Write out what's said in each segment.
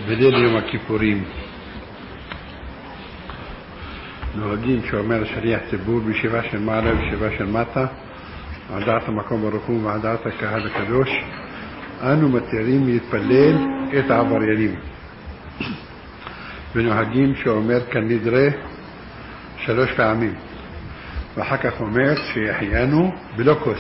בליל יום הכיפורים נוהגים שאומר שליח ציבור בישיבה של מעלה ובישיבה של מטה על דעת המקום ברוך הוא ועל דעת הקהל הקדוש אנו מתירים להתפלל את העבריינים ונוהגים שאומר כנדרה 3 פעמים ואחר כך אומר שיחיינו בלא כוס.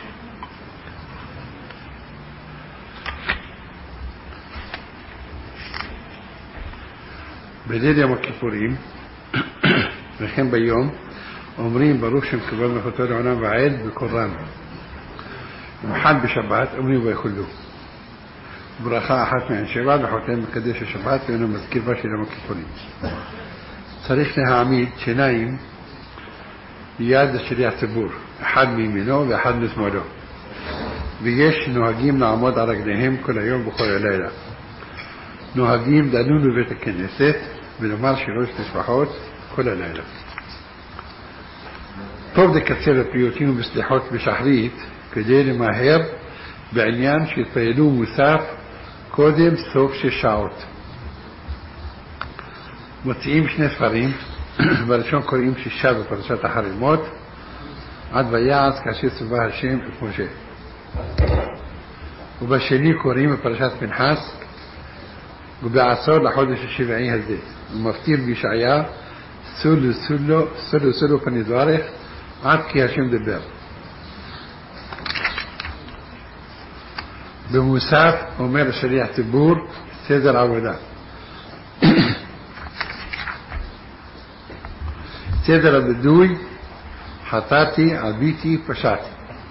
בליל יום הכיפורים וכן ביום אומרים ברוך שם כבוד מלכותו לעולם ועד בקול רם. ומחד בשבת אומרים ויכולו ברכה אחת מעין שבע וחותם מקדש השבת ואינו מזכיר בה של יום הכיפורים. צריך להעמיד שיניים ליד השליח ציבור, אחד מימינו ואחד משמאלו, ויש נוהגים לעמוד על רגליהם כל היום וכל הלילה. נוהגים דנו בבית הכנסת ולומר 3 תשבחות כל הלילה. טוב לקצר בפיוטים ובסליחות בשחרית כדי למהר בעניין שהתפללו מוסף קודם סוף 6 שעות. מוציאים 2 ספרים, בראשון קוראים 6 בפרשת החרימות עד ויעש כאשר ציווה השם את משה, ובשני קוראים בפרשת פנחס ובעשור לחודש השביעי הזה ומפטיר בישעיה סולו סולו סולו סולו פני דברך עד כי השם דבר. במוסף אומר שליח ציבור סדר עבודה. סדר הבדוי חטאתי עביתי פשעתי.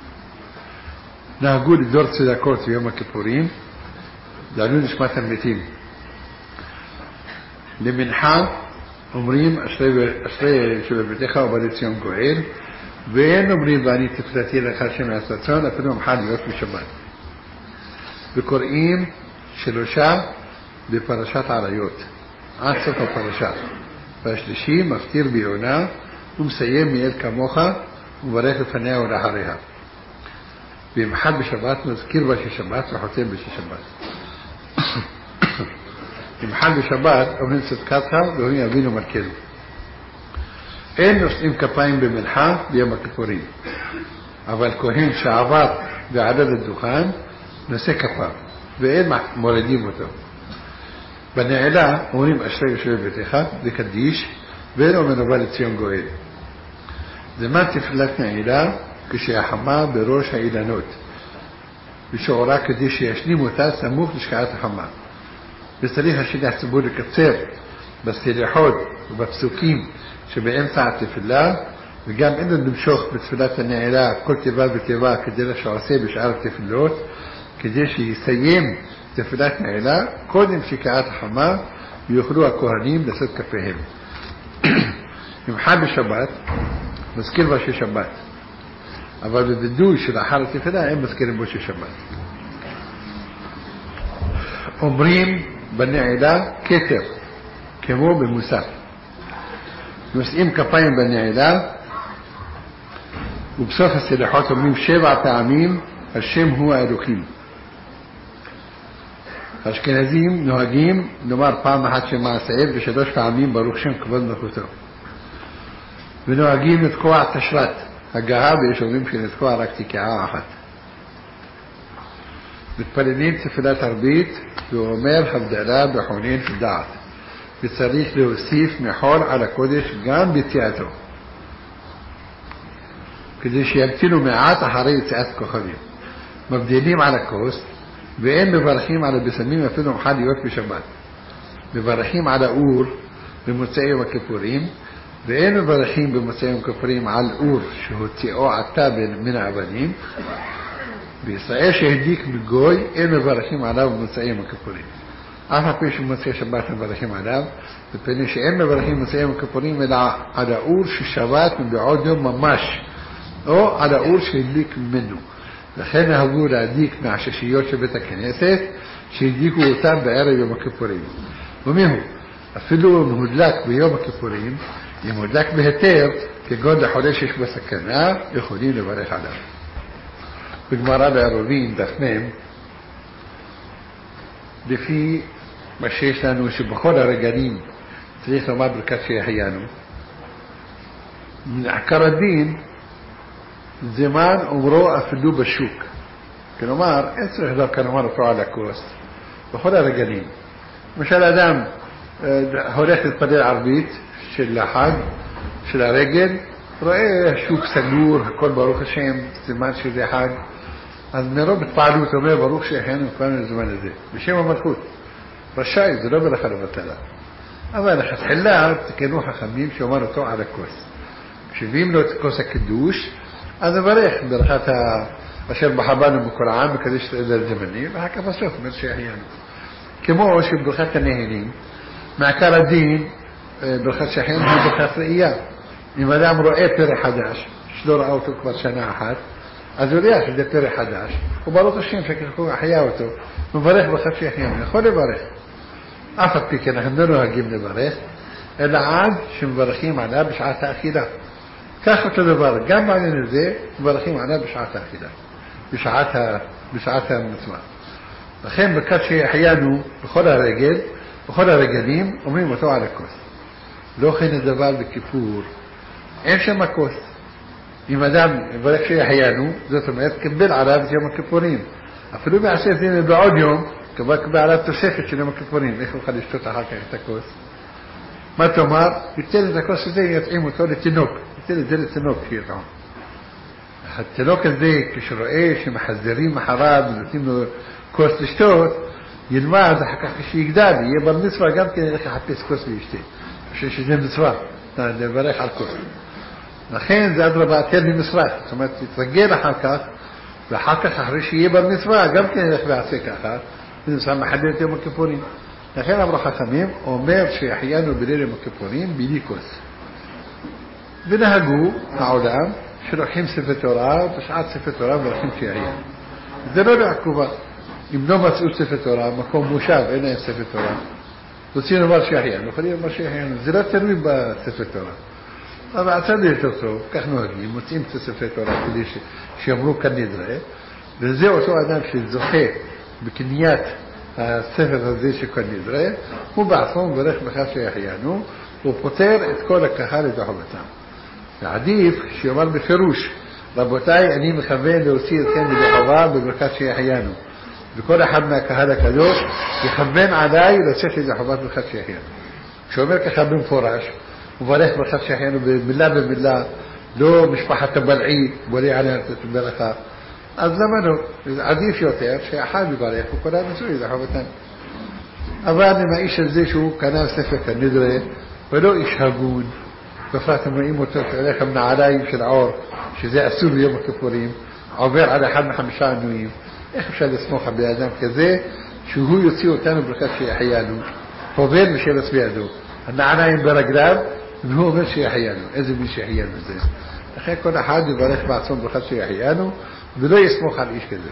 נהגו לגזור צדקות ביום הכיפורים לעילוי נשמת המתים. למנחה אומרים אשרי שבביתך ובא לציון גואל, ואין אומרים ואני תפילתי לך השם יעשרצון אפילו מחר להיות בשבת. וקוראים 3 בפרשת עריות עד סוף הפרשה, והשלישי מפטיר ביונה ומסיים מיעל כמוך ומברך לפניה ולאחריה. ומחד בשבת מזכיר בשבת וחותם בשבת. ומחד בשבת אומרים צדקתך ואומרים אבינו מלכנו. אין נושאים כפיים במנחה ביום הכיפורים, אבל כהן שעבר ועלה לדוכן נושא כפיו ואין מורידים אותו. בנעילה אומרים אשרי יושב בביתך וקדיש ואין אומר ובא לציון גואל. זמן תפילת נעילה כשהחמה בראש האילנות ושעורה כדי שישלים אותה סמוך לשקיעת החמה. וצריך השליח ציבור לקצר בסליחות ובפסוקים שבאמצע התפילה, וגם אין למשוך בתפילת הנעילה כל תיבה ותיבה כדרך שעושה בשאר התפילות, כדי שיסיים תפילת נעילה קודם שקיעת החמה ויוכלו הכהנים לשאת כפיהם. ממחר בשבת מזכיר בו שבת, אבל בווידוי שלאחר התפילה אין מזכירים בו שבת. אומרים בנעילה כתר כמו במוסף. נושאים כפיים בנעילה ובסוף הסליחות אומרים 7 פעמים השם הוא האלוקים. האשכנזים נוהגים לומר פעם אחת שם מעשיהם ו3 פעמים ברוך שם כבוד מלכותו. ונוהגים לתקוע תשרת הגעה, ויש אומרים שנתקוע רק תקיעה אחת. מתפללים תפילת ערבית ואומר הבדלה בחונן של דעת, וצריך להוסיף מחול על הקודש גם ביציאתו כדי שימתינו מעט אחרי יציאת כוכבים. מבדילים על הכוס ואין מברכים על הבשמים אפילו מחר להיות בשבת. מברכים על האור במוצאי יום הכיפורים, ואין מברכים במוצאי יום הכיפורים על אור שהוציאו עתה מן האבנים. בישראל שהדיק מגוי אין מברכים עליו במוצאי יום הכיפורים. אף על פי שבמוצאי שבת מברכים עליו, מפני שאין מברכים במוצאי יום הכיפורים אלא על האור ששבת מבעוד יום ממש, או על האור שהדיק ממנו. לכן נהגו להדיק מהששיות של בית הכנסת שהדיקו אותם בערב יום הכיפורים. ומהו, אפילו אם הודלק ביום הכיפורים, אם הודלק בהיתר כגון לחולה שיש בסכנה, יכולים לברך עליו. בגמרא בעירובין דף מ' לפי מה שיש לנו שבכל הרגלים צריך לומר ברכת שהחיינו. עיקר הדין זמן אומרו אפילו בשוק. כלומר, אין צריך דווקא לומר אותו על הכוס. בכל הרגלים. למשל אדם הולך להתפלל ערבית של החג, של הרגל, רואה שוק סגור, הכל ברוך השם, זמן שזה חג. אז מרוב התפעלות אומר ברוך שהחיינו כבר לזמן הזה. בשם המלכות. רשאי, זה לא ברכה לבטלה. אבל לכתחילה תקנו חכמים שאומר אותו על הכוס. כשביאים לו את כוס הקדוש, אז נברך ברכת אשר בחבנו בכל העם מקדש לזמנים, ואחר כך בסוף אומר שהחיינו. כמו שברכת הנהלים, מעיקר הדין, ברכת שהחיינו היא ברכת ראייה. אם אדם רואה פרק חדש, שלא ראה אותו כבר שנה אחת, אז הוא יודע שזה פרק חדש, וברוך השם שכחו החיה אותו, מברך ברכת שהחיינו, יכול לברך. אף על פי כן אנחנו לא נוהגים לברך, אלא עד שמברכים עליו בשעת האכילה. כך אותו דבר, גם בעניין הזה מברכים עליו בשעת האכילה, בשעת המצווה. לכן ברכת שהחיינו בכל הרגל, בכל הרגלים, אומרים אותו על הכוס. לא כן הדבר בכיפור, אין שם כוס. אם אדם מברך שהחיינו, זאת אומרת, קבל עליו את יום הכיפורים. אפילו מעשה את זה בעוד יום, כבר קבל עליו תוספת של יום הכיפורים. איך הוא יכול לשתות אחר כך את הכוס? מה תאמר? ייתן את הכוס הזה, יתאים אותו לתינוק. ייתן את זה לתינוק שיטעם. התינוק הזה, כשרואה שמחזרים אחריו ונותנים לו כוס לשתות, ילמד אחר כך כשיגדל, יהיה בר מצווה גם כן ילך לחפש כוס וישתה. שזה מצווה, לברך על כוס. לכן זה אדרבה תן במצווה. זאת אומרת, תתרגל אחר כך, ואחר כך אחרי שיהיה בר מצווה, גם כן ילך ועשה ככה, וזה מחדל את יום הכיפורים. לכן אמרו חכמים, אומר שהחיינו בליל יום הכיפורים בלי כוס. ונהגו העולם שלוקחים ספר תורה, בשעת ספר תורה ולוקחים שהחיינו. זה לא בעקובה. אם לא מצאו ספר תורה, מקום מושב, אין להם ספר תורה, רוצים לומר שהחיינו, יכולים לומר שהחיינו. זה לא תלוי בספר תורה. אבל הצד יותר טוב, כך נוהגים, מוצאים את הספר תורה כדי שיאמרו כאן נדרה, וזה אותו אדם שזוכה בקניית הספר הזה שכאן נדרה, הוא בעצמו מברך בכך שהחיינו, הוא פותר את כל הקהל לחובתם. ועדיף שיאמר בפירוש, רבותיי, אני מכוון להוציא אתכם לחובה בברכת שהחיינו. וכל אחד מהקהל הקדוש יכוון עליי לצאת לחובת ברכת שהחיינו. כשאומר ככה במפורש, הוא מברך ברכת שהחיינו במילה במילה, לא משפחת הבלעי, בולי עליה את ברכה. אז למה לא? עדיף יותר שאחד מברך וכולם יצאו לחובתם. אבל אם האיש הזה שהוא קנה ספר כנדרה, ולא איש הגון, בפרט הם רואים אותו כעליך מנעליים של עור, שזה אסור ביום הכיפורים, עובר על אחד מחמישה ענויים. איך אפשר לסמוך על באדם כזה, שהוא יוציא אותנו ברכת שהחיינו, חובל ושלס בידו, הנעליים ברגליו, והוא אומר שהחיינו. איזה מי שהחיינו זה? לכן כל אחד יברך בעצמו ברכת שהחיינו, ולא יסמוך על איש כזה.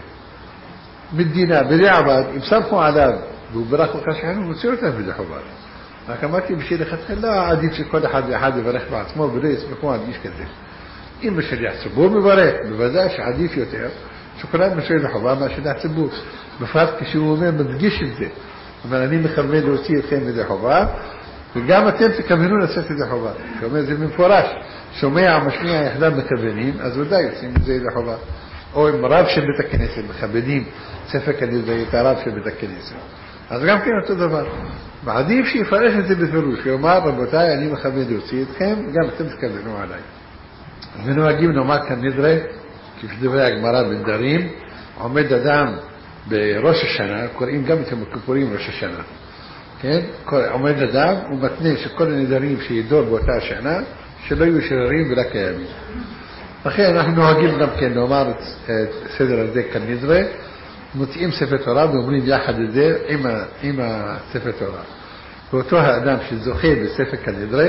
מדינה, בדיעבד, אם סמכו עליו, והוא ברך ברכת שהחיינו, הוא יוציא אותנו בזה חובל. רק אמרתי בשביל לכתחילה, עדיף שכל אחד ואחד יברך בעצמו, ולא יסמכו על איש כזה. אם בשביל הציבור מברך, בוודאי שעדיף יותר, שכולם משאיר לחובה מהשאלה הציבור. בפרט כשהוא אומר, מדגיש את זה. אבל אני מכוון להוציא אתכם מזה חובה, וגם אתם תכוונו לצאת את זה חובה. שאומר, זה במפורש. שומע, משמיע, יחדם מכוונים, אז ודאי יוצאים את זה לחובה. או עם רב של בית הכנסת, מכוונים ספר כנראה את הרב של בית הכנסת. אז גם כן אותו דבר. ועדיף שיפרש את זה בפירוש, שיאמר, רבותיי, אני מכוון להוציא אתכם, גם אתם תכוונו עליי. ונוהגים נאמר כאן נדרה, כפי הגמרא בנדרים, עומד אדם בראש השנה, קוראים גם את הכיפורים ראש השנה, כן? עומד אדם ומתנה שכל הנדרים שידור באותה השנה, שלא יהיו שררים ולא קיימים. לכן אנחנו נוהגים גם כן לומר את סדר הזה כאן נדרה, מוצאים ספר תורה ואומרים יחד את זה עם הספר תורה. ואותו האדם שזוכה בספר כאן נדרה,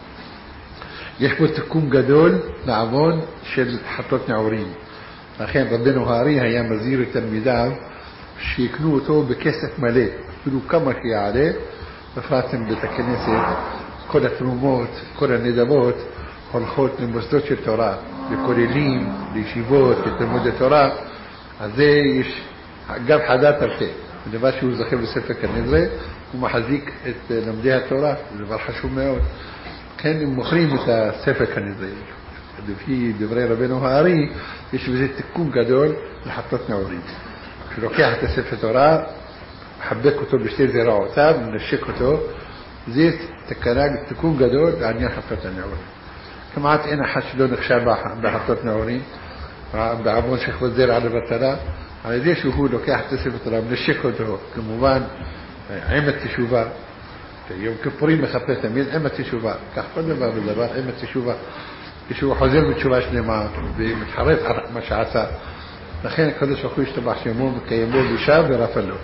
יש פה תיקון גדול לעוון של חטות נעורים. לכן רבנו הארי היה מזהיר את תלמידיו שיקנו אותו בכסף מלא, אפילו כמה שיעלה, בפרטם בית הכנסת, כל התרומות, כל הנדבות, הולכות למוסדות של תורה, לכוללים, לישיבות, לתלמודי תורה, אז זה יש גם חדת הרבה. דבר שהוא זוכה בספר כנדרה, הוא מחזיק את לומדי התורה, זה דבר חשוב מאוד. כן, הם מוכרים את הספר כנראה. לפי דברי רבנו הארי, יש בזה תיקון גדול לחטות נעורים. כשלוקח את הספר תורה, מחבק אותו בשתי זרועותיו, מנשק אותו, זה תיקון גדול לעניין חטות הנעורים. כמעט אין אחד שלא נחשב בחטות נעורים, בעוון שחוזר על הבטלה, על ידי שהוא לוקח את הספר תורה, מנשק אותו, כמובן, עם התשובה. יום כיפורים מחפה תמיד עם התשובה. כך כל דבר ודבר עם התשובה. כשהוא חוזר בתשובה שלמה ומתחרט על מה שעשה. לכן הקדוש ברוך הוא ישתבח שמו וקיימו ושב ורפא לו.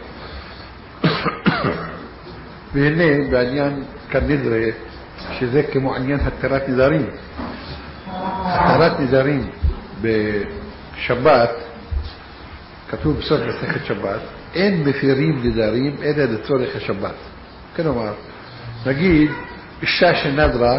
והנה בעניין כנדרה, שזה כמו עניין התרת נדרים. התרת נדרים בשבת, כתוב בסוף מסכת שבת, אין מפירים נדרים אלא לצורך השבת. כלומר, נגיד אישה שנדרה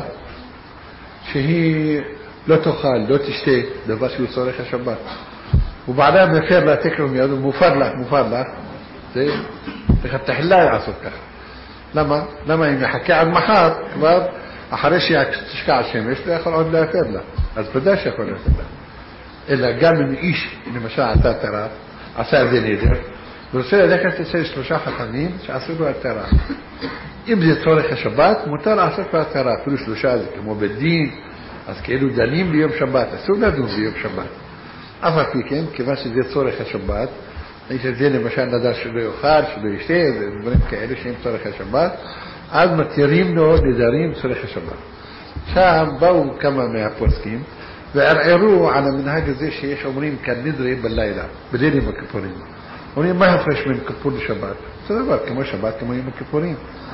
שהיא לא תאכל, לא תשתה, דבר שהוא צורך השבת. ובעדה מפר לה תקרא מיד, מופר לה, זה תחילה לעשות ככה. למה? למה אם יחכה עד מחר, כבר אחרי שתשקע השמש, לא יכול עוד להפר לה. אז ודאי שיכול להפר לה. אלא גם אם איש, למשל עשה תרה, עשה איזה נדר, ורוצה ללכת אצל 3 חכמים שעשו לו התרה. אם זה צורך השבת, מותר לעשות לו התרה. אפילו 3 זה כמו בדין, אז כאילו דנים ביום שבת, אסור לדון ביום שבת. אף על פי כן, כיוון שזה צורך השבת, יש את זה למשל נדר שלא יאכל, שלא ישתה, דברים כאלה שהם צורך השבת, אז מתירים לו נדרים צורך השבת. עכשיו באו כמה מהפוסקים, וערערו על המנהג הזה שיש אומרים כאן נדרי בלילה, בלילים הכיפורים. אומרים, מה הפרש בין כיפור לשבת? זה דבר כמו שבת, כמו יום הכיפורים.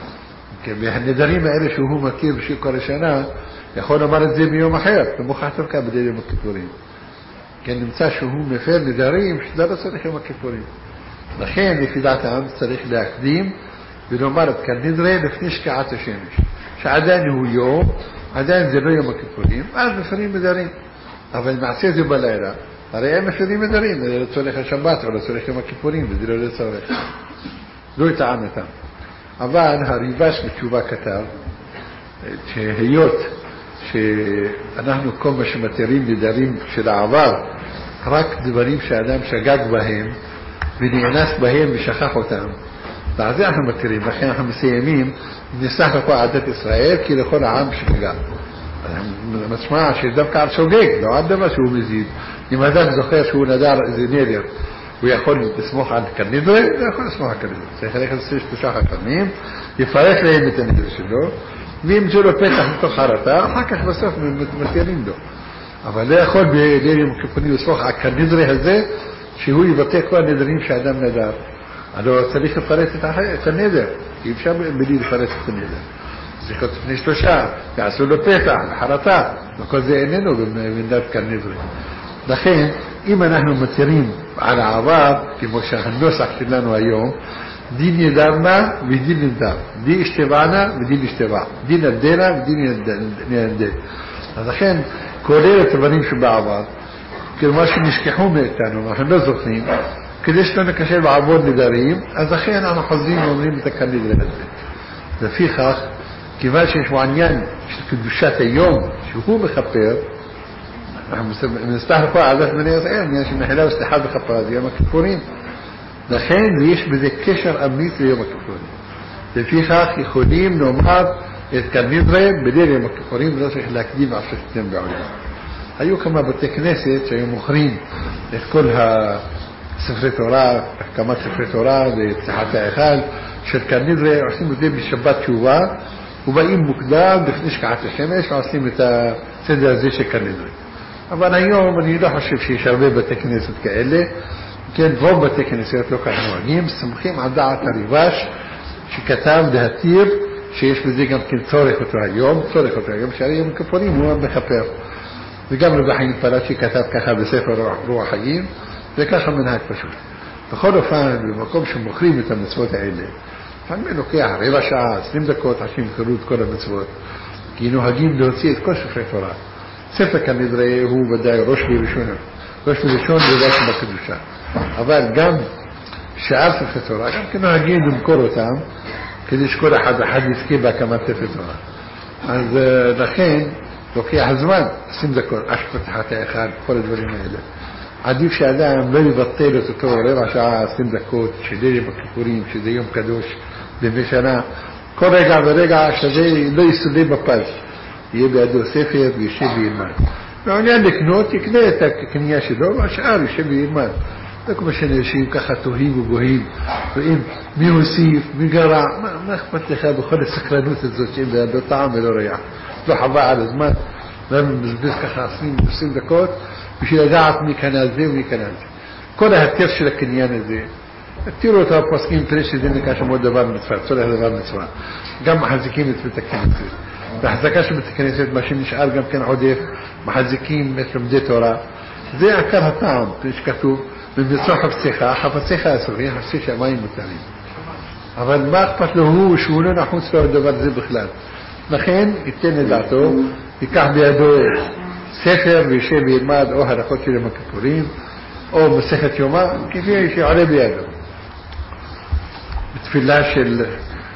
והנדרים האלה שהוא מכיר בשביל כל השנה, יכול לומר את זה ביום אחר, ומוכח דווקא בלילים הכיפורים. כן, נמצא שהוא מפר נדרים, שזה לא צריך יום הכיפורים. לכן, לפי דעתם, צריך להקדים ולומר את כאן נדרי לפני שקיעת השמש. שעדיין הוא יום, עדיין זה לא יום הכיפורים, אז מפרים נדרים. אבל מעשה זה בלילה, הרי הם מפרים נדרים, זה לא צורך השבת או לא צורך יום הכיפורים, וזה לא לצורך. לא יטענתם. אבל הריבש בתשובה כתב, שהיות שאנחנו כל מה שמתירים נדרים של העבר, רק דברים שאדם שגג בהם, ונאנס בהם ושכח אותם. ועל זה אנחנו מתירים, לכן אנחנו מסיימים, נסח לכל עדת ישראל, כי לכל העם שגג. משמע שדווקא על שוגג, לא על דבר שהוא מזיד. אם אדם זוכר שהוא נדר איזה נדר, הוא יכול לסמוך על כנדרה, הוא יכול לסמוך על כנדרה. צריך ללכת 3 חכמים, יפרק להם את הנדר שלו, וימצאו לו פתח מתוך חרטה, אחר כך בסוף מתירים לו. אבל לא יכול ביום הכיפורים לסמוך על כנדרה הזה, שהוא יבטא כל הנדרים שאדם נדר. אז צריך לפרט את הנדר, כי אפשר בלי לפרט את הנדר. זה כתוב לפני 3, יעשו לו פתח, חרטה, וכל זה איננו בנדר כנדרה. לכן, אם אנחנו מתירים על העבר, כמו שהנוסח שלנו היום, דין ידרנה ודין נדר, דין השתבענה ודין השתבע, דין נדנה ודין ננדה. אז לכן, כולל את הדברים שבעבר, כלומר שנשכחו מאיתנו, אנחנו לא זוכרים, כדי שלא נקשר בעבור נדרים, אז לכן אנחנו חוזרים ואומרים את הכנדרה הזה. לפיכך, כיוון שיש מעניין של קדושת היום, שהוא מכפר, נסתח לכל עדת בני ישראל, עניין של מחילה וסליחה בכפרה, זה יום הכיפורים. לכן יש בזה קשר אמיץ ליום הכיפורים. לפיכך יכולים לומר את כנדרה בליל יום הכיפורים, ולא צריך להקדים עד שתתם בעולם. היו כמה בתי כנסת שהיו מוכרים את כל הספרי תורה, הקמת ספרי תורה ופתיחת ההיכל של כנדרה, עושים את זה בשבת תשובה, ובאים מוקדם לפני שקיעת השמש ועושים את הסדר הזה של כנדרה. אבל היום אני לא חושב שיש הרבה בתי כנסת כאלה, כן, רוב בתי כנסיות לא כך נוהגים, סמכים על דעת הריבש שכתב להתיר שיש בזה גם כן צורך אותו היום, שהרי יום הכיפורים הוא מכפר. וגם רבי חיים פלאצ'י כתב ככה בספר רוח חיים, וככה מנהג פשוט. בכל אופן, במקום שמוכרים את המצוות האלה, לפעמים לוקח 15 שעה, 20 דקות, עד שימכרו את כל המצוות, כי נוהגים להוציא את כל ספרי תורה. ספר כנדרה הוא ודאי ראש וראשון ודאי שבקדושה. אבל גם שאר ספרי תורה, גם כן נוהגים למכור אותם, כדי שכל אחד יזכה בהקמת ספר תורה. אז לכן, לוקח זמן, 20 דקות, פתחת האחד, כל הדברים האלה. עדיף שאדם לא יבטל את אותו רבע שעה, 20 דקות, שזה יום הכיפורים, שזה יום קדוש, בשנה. כל רגע ורגע שזה לא יסודה בפז. יהיה בידו ספר וישב וילמד. מעוניין לקנות, יקנה את הקנייה שלו, והשאר ישב וילמד. לא כמו שאנשים ככה תוהים ובוהים, רואים מי הוסיף, מי גרע, מה אכפת לך בכל הסקרנות הזאת שאין בידו טעם ולא ריח. לא חווה על הזמן, למה מבזבז ככה 20 דקות, בשביל לדעת מי קנה זה ומי קנה זה. כל ההתר של הקניין הזה, תראו אותו הפוסקים, תראה שזה נקרא שם עוד דבר מצווה, צורך דבר מצווה. גם מחזיקים את בית הכנסת. בהחזקה של בית הכנסת, מה שנשאר גם כן עודף, מחזיקים את לומדי תורה. זה עיקר הטעם, שכתוב, במצוא חפציך אסורים, חפצי שהמים מותרים. אבל מה אכפת לו הוא שהוא לא נחוץ לו הדבר הזה בכלל. לכן ייתן את דעתו, ייקח בידו ספר וישב וילמד או הלכות של יום הכיפורים, או מסכת יומא, כפי שעולה בידו. בתפילה של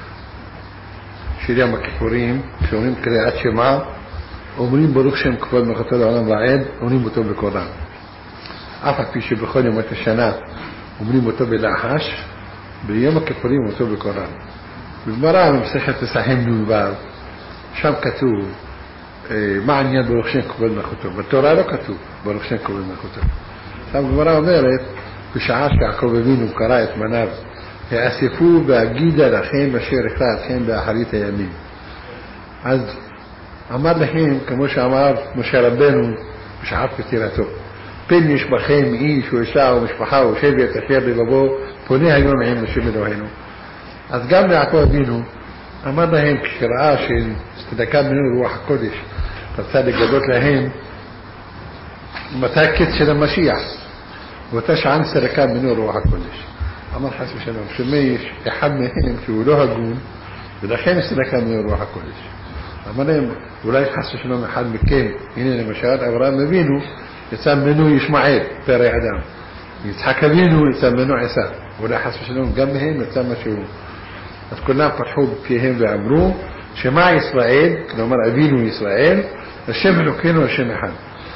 יום הכיפורים, כשאומרים קריאת שמע, אומרים ברוך שם כבוד מלכותו לעולם ועד, אומרים אותו בקוראן. אף על פי שבכל ימות השנה אומרים אותו בלחש, ביום הכיפורים אותו בקוראן. בגמרא במסכת פסחים נ"ו, שם כתוב מה העניין ברוך שם כבוד מלכותו. בתורה לא כתוב ברוך שם כבוד מלכותו. שם הגמרא אומרת, בשעה שיעקב אבינו קרא את מניו, האספו והגידה לכם אשר יקרא אתכם באחרית הימים. אז אמר לכם, כמו שאמר משה רבנו בשעת פטירתו, פן יש בכם איש או אישה או משפחה או שבט אשר לבבו פונה היום עם השם אלוהינו. אז גם ליעקב אבינו אמר להם, כשראה שתדקה ממנו רוח הקודש רצה לגלות להם מתי הקץ של המשיח, ואותה שעה נסתדקה ממנו רוח הקודש. אמר חס ושלום, שמא יש אחד מהם שהוא לא הגון ולכן נסתדקה ממנו רוח הקודש. אמר להם, אולי חס ושלום אחד מכם, הנה למשל אברהם אבינו יצא ממנו ישמעאל, פרא אדם. יצחק אבינו יצא ממנו עשיו. אולי חס ושלום גם מהם יצא משהו. אז כולם פתחו בפיהם ואמרו, שמע ישראל, כלומר אבינו ישראל, השם אלוקינו השם אחד.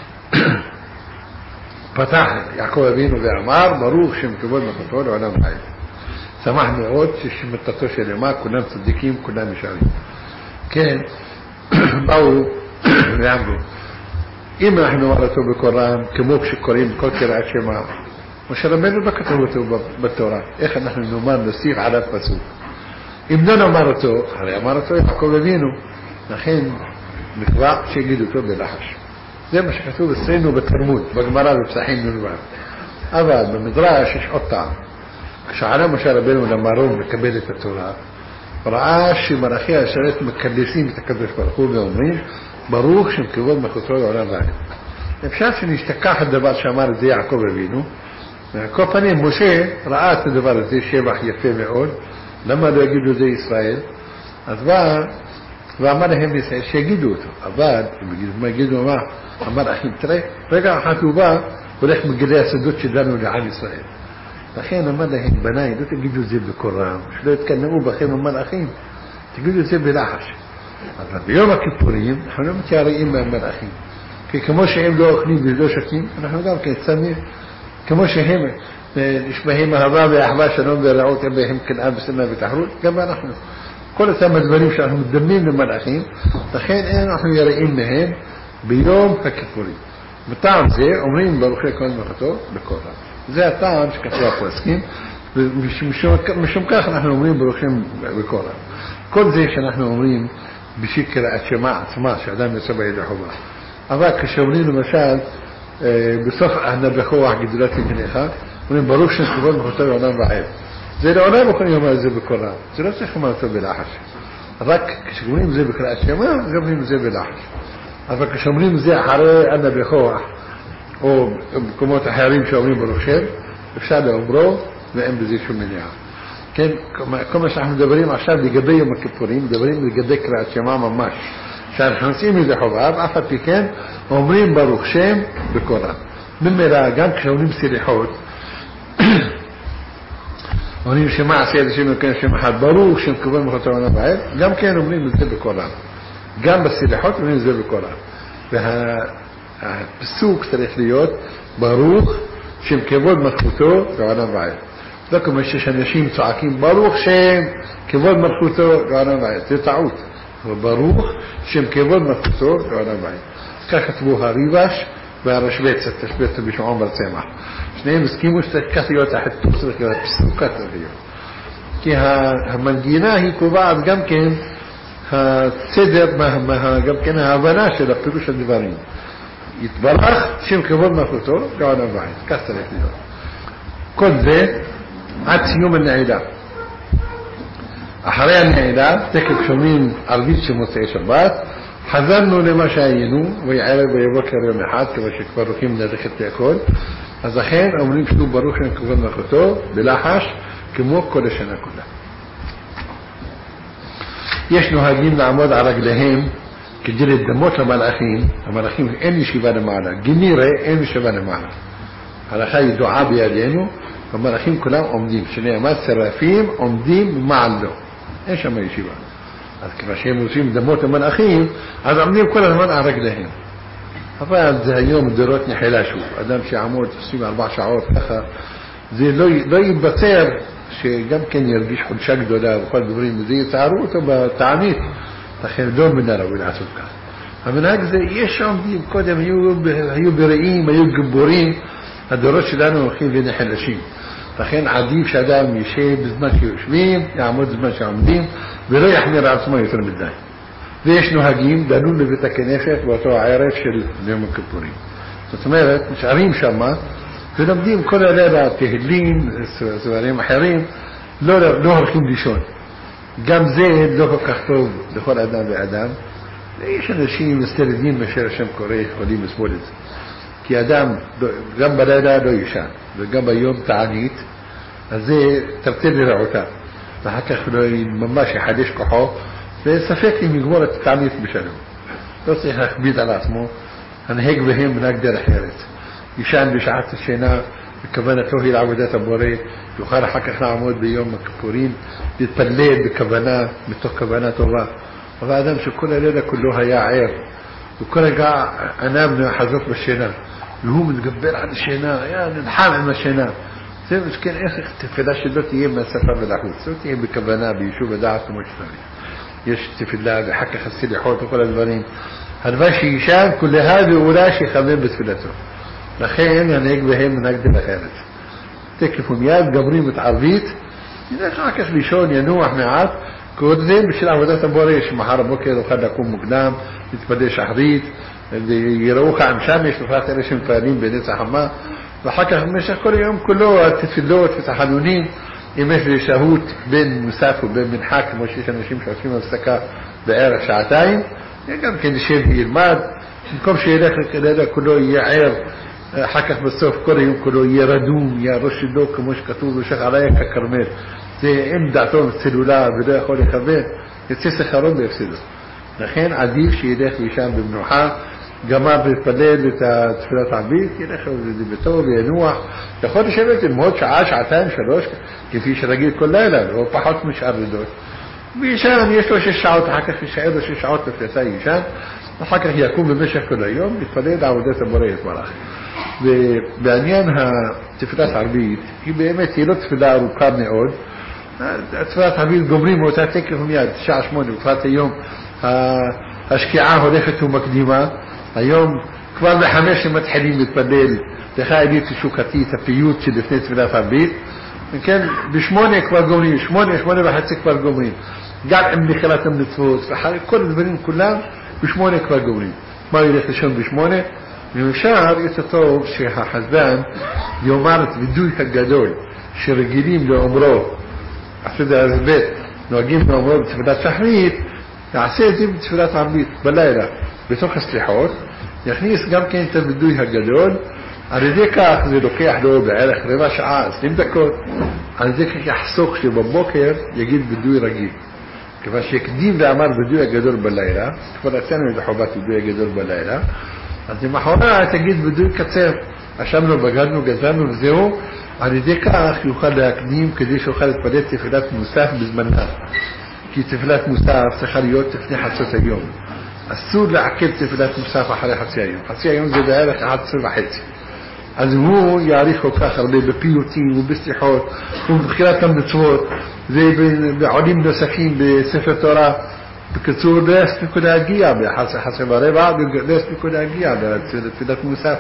פתח יעקב אבינו ואמר, ברוך שם כבוד מלכותו לעולם ועד. שמח מאוד ששמתתו של ימה, כולם צדיקים, כולם ישרים. כן, באו ואמרו, אם אנחנו נאמר אותו בקוראן, כמו כשקוראים כל קריאת שמע, משה רבנו לא כתב אותו בתורה, איך אנחנו נאמר נוסיף עליו פסוק. אם לא נאמר אותו, הרי אמר אותו יעקב אבינו, לכן נקבע שיגידו אותו בלחש. זה מה שכתוב אצלנו בתלמוד, בגמרא בפסחים נ"ו. אבל במדרש יש עוד טעם. כשעלה משה רבנו למרום לקבל את התורה, ראה שמלאכי השרת מקדסים את הקדוש ברוך הוא ואומרים, ברוך שם כבוד מלכותו לעולם ועד. אפשר שנשתכח הדבר שאמר את זה יעקב אבינו, ועל פנים משה ראה את הדבר הזה שבח יפה מאוד, למה לא יגידו זה ישראל? אז בא ואמר להם ישראל שיגידו אותו, אבל מה יגידו מה? אמר אחים, תראה, רגע אחת הוא בא, הולך מגלי הסודות שלנו לעם ישראל. לכן אמר להם, בניי, לא תגידו זה בקוראן, שלא יתקנאו בכם המלאכים, תגידו זה בלחש. אבל ביום הכיפורים אנחנו לא מתייראים מהמלאכים, כי כמו שהם לא אוכלים ולא שותים, אנחנו גם כן צמים, כמו שהם יש בהם אהבה ואחווה שלום ורעות, אין בהם קנאה ושנאה ותחרות, גם אנחנו. כל אותם הדברים שאנחנו מדמים למלאכים, לכן אין אנחנו יראים מהם ביום הכיפורים. בטעם זה אומרים ברוך שם מלכותו בקוראן. זה הטעם שכתבו הפוסקים, ומשום כך אנחנו אומרים ברוך שם בקוראן. כל זה שאנחנו אומרים בשביל קריאת שמע עצמה, שאדם יוצא בידי חובה. אבל כשאומרים למשל, בסוף הנבחוח גדולת לפניך, אומרים ברוך שם כבוד מלכותו לעולם ועד. זה לעולם יכולים לומר את זה בקוראן, זה לא צריך לומר אותו בלחש. רק כשאומרים את זה בקריאת שמע, זה אומרים את זה בלחש. אבל כשאומרים את זה אחרי הנבחוח, או במקומות אחרים שאומרים ברוך שם, אפשר לאומרו ואין בזה שום מניעה. כן, כל מה שאנחנו מדברים עכשיו לגבי יום הכיפורים, מדברים לגבי קריאת שמע ממש. שאנחנו נמצאים איזה חובה, אף על פי כן אומרים ברוך שם בקוראן. ממילא גם כשאומרים סליחות, אומרים שמע סייד השם אלוקינו השם אחד, ברוך שם כבוד מלכותו לעולם ועד, גם כן אומרים את זה בקוראן. גם בסליחות אומרים את זה בקוראן. והפסוק צריך להיות ברוך שם כבוד מלכותו לעולם ועד. לא כמו שיש אנשים צועקים ברוך שם כבוד מלכותו לעולם ועד. זה טעות. ברוך שם כבוד מלכותו לעולם ועד. כך כתבו הריבש והרשבץ, התשבץ בשמעון ברצמח. שניהם הסכימו שצריך להיות החיתוך, צריך להיות פסוק צריך להיות. כי המנגינה היא קובעת גם כן הסדר, גם כן ההבנה של הפירוש הדברים. יתברך שם כבוד מלכותו לעולם ועד. כך צריך להיות. כל זה עד סיום הנעילה. אחרי הנעילה, תקף שומעים ערבית של מוצאי שבת, חזרנו למה שהיינו, ויערב ויבוקר יום אחד, כמו שכבר הולכים ללכת להכל. אז לכן אומרים שוב ברוך שם כבוד מלכותו בלחש, כמו כל השנה כולה. יש נוהגים לעמוד על רגליהם כדי לדמות למלאכים. המלאכים אין ישיבה למעלה, גנירה אין ישיבה למעלה. הלכה ידועה בידינו, המלאכים כולם עומדים, שנאמר שרפים עומדים מעלו, אין שם ישיבה. אז כיוון שהם רוצים לדמות למלאכים, אז עומדים כל הזמן על רגליהם. אבל זה היום דורות נחילה שוב, אדם שיעמוד 24 שעות ככה, זה לא ייבצר שגם כן ירגיש חולשה גדולה וכל דברים, וזה יצערו אותו בתענית, לכן לא מן הראוי לעשות כך. המנהג זה, יש שעומדים, קודם היו ברעים, היו גיבורים, הדורות שלנו הולכים ונחלשים. לכן עדיף שאדם יישב בזמן שיושבים, יעמוד בזמן שעומדים, ולא יחמיר עצמו יותר מדי. ויש נוהגים, דנו בבית הכנסת באותו הערב של יום הכיפורים. זאת אומרת, נשארים שמה, ולומדים כל הלילה תהילים, ספרים אחרים, לא הולכים לישון. גם זה לא כל כך טוב לכל אדם ואדם. ויש אנשים מסתרדים מאשר השם קורא, יכולים לסבול את זה. כי אדם, גם בלילה לא ישן, וגם ביום תענית, אז זה תרצה לרעותה. ואחר כך ממש יחדש כוחו, וספק אם יגמור את התענית בשלום. לא צריך להכביד על עצמו, הנהג בהם מנהג דרך ארץ. ישן בשעת השינה, בכוונתו היא לעבודת הבורא, יוכל אחר כך לעמוד ביום הכיפורים, להתפלל בכוונה, מתוך כוונה טובה. אבל האדם שכל הלילה כולו היה ער, וכל רגע עיניו נאחזות בשינה, והוא מתגבר על השינה, היה נלחם עם השינה. זה מסכן איך תפילה שלא תהיה מהשפה ולחוץ, לא תהיה בכוונה, ביישוב הדעת כמו שצריך. יש תפילה ואחר כך הסליחות וכל הדברים. הדבר שישן כולה ואולי שיכוון בתפילתו. לכן הנהג בהם מנהג דרך ארץ. תקף ומיד גמרים את ערבית, ילך אחר כך לישון, ינוח מעט, כל זה בשביל עבודת הבורא, שמחר הבוקר יוכל לקום מוקדם, להתפלל שחרית, ויראוך עם שמש, בפרט אלה שמתפעלים בנץ החמה, ואחר כך במשך כל היום כולו, התפילות ותחנונים, אם יש שהות בין מוסף ובין מנחק, כמו שיש אנשים שעושים הפסקה בערך שעתיים, גם כן ישב וילמד, במקום שילך לכאלה כולו יהיה ער, אחר כך בסוף כל היום כולו יהיה רדום, יהיה ראש שלו כמו שכתוב ושך עליה ככרמל. זה אין דעתו צלולה ולא יכול לכוון, יצא שכרון בהפסדו. לכן עדיף שילך וישן במנוחה, גמר להתפלל את התפילת ערבית, ילך לביתו וינוח, יכול לשבת עם עוד שעה, שעתיים, שלוש, כפי שרגיל כל לילה, או פחות משאר לידות. וישן, יש לו 6 שעות, אחר כך ישאר לו 6 שעות לפלטה ישן, אחר כך יקום במשך כל היום, להתפלל לעבודת הבורא יתברך. ובעניין התפילת ערבית, היא באמת, היא לא תפילה ארוכה מאוד, התפילת ערבית גומרים אותה תקף ומיד, שעה 8, בפרט היום, השקיעה הולכת ומקדימה, היום כבר ב5 מתחילים להתפלל, לך עדית שוקתי את הפיוט של לפני תפילת ערבית, וכן, ב8 כבר גומרים, 8:30 כבר גומרים, גם עם נחלת המצוות, כל הדברים כולם, ב8 כבר גומרים. מה ילך לישון ב8? ואפשר, יותר טוב שהחזן יאמר את וידוי הגדול שרגילים לאומרו, עשו זה הרזבט, נוהגים לאומרו בתפילת שחרית, יעשה את זה בתפילת ערבית, בלילה, בתוך הסליחות, יכניס גם כן את הוידוי הגדול, על ידי כך זה לוקח לו בערך רבע שעה, 20 דקות, על ידי כך יחסוך שבבוקר יגיד וידוי רגיל. כיוון שהקדים ואמר וידוי הגדול בלילה, כבר עשינו את חובת וידוי הגדול בלילה, אז למחרת תגיד וידוי קצר, אשמנו, בגדנו, גזרנו וזהו, على يدي كاخ يقال להקדים כדי שיוכל להתפלל תפילת מוסף בזמנה. כי תפילת מוסף צריכה להיות לפני חצות היום. אסור לעכב תפילת מוסף אחרי חצי היום. חצי היום זה בערך 11:30. אז הוא יעריך כל כך הרבה בפיוטים ובסליחות ובבחירת המצוות ובעולים נוספים בספר תורה. בקיצור, לא יספיקו להגיע ב-11:15, לא יספיקו להגיע לתפילת מוסף.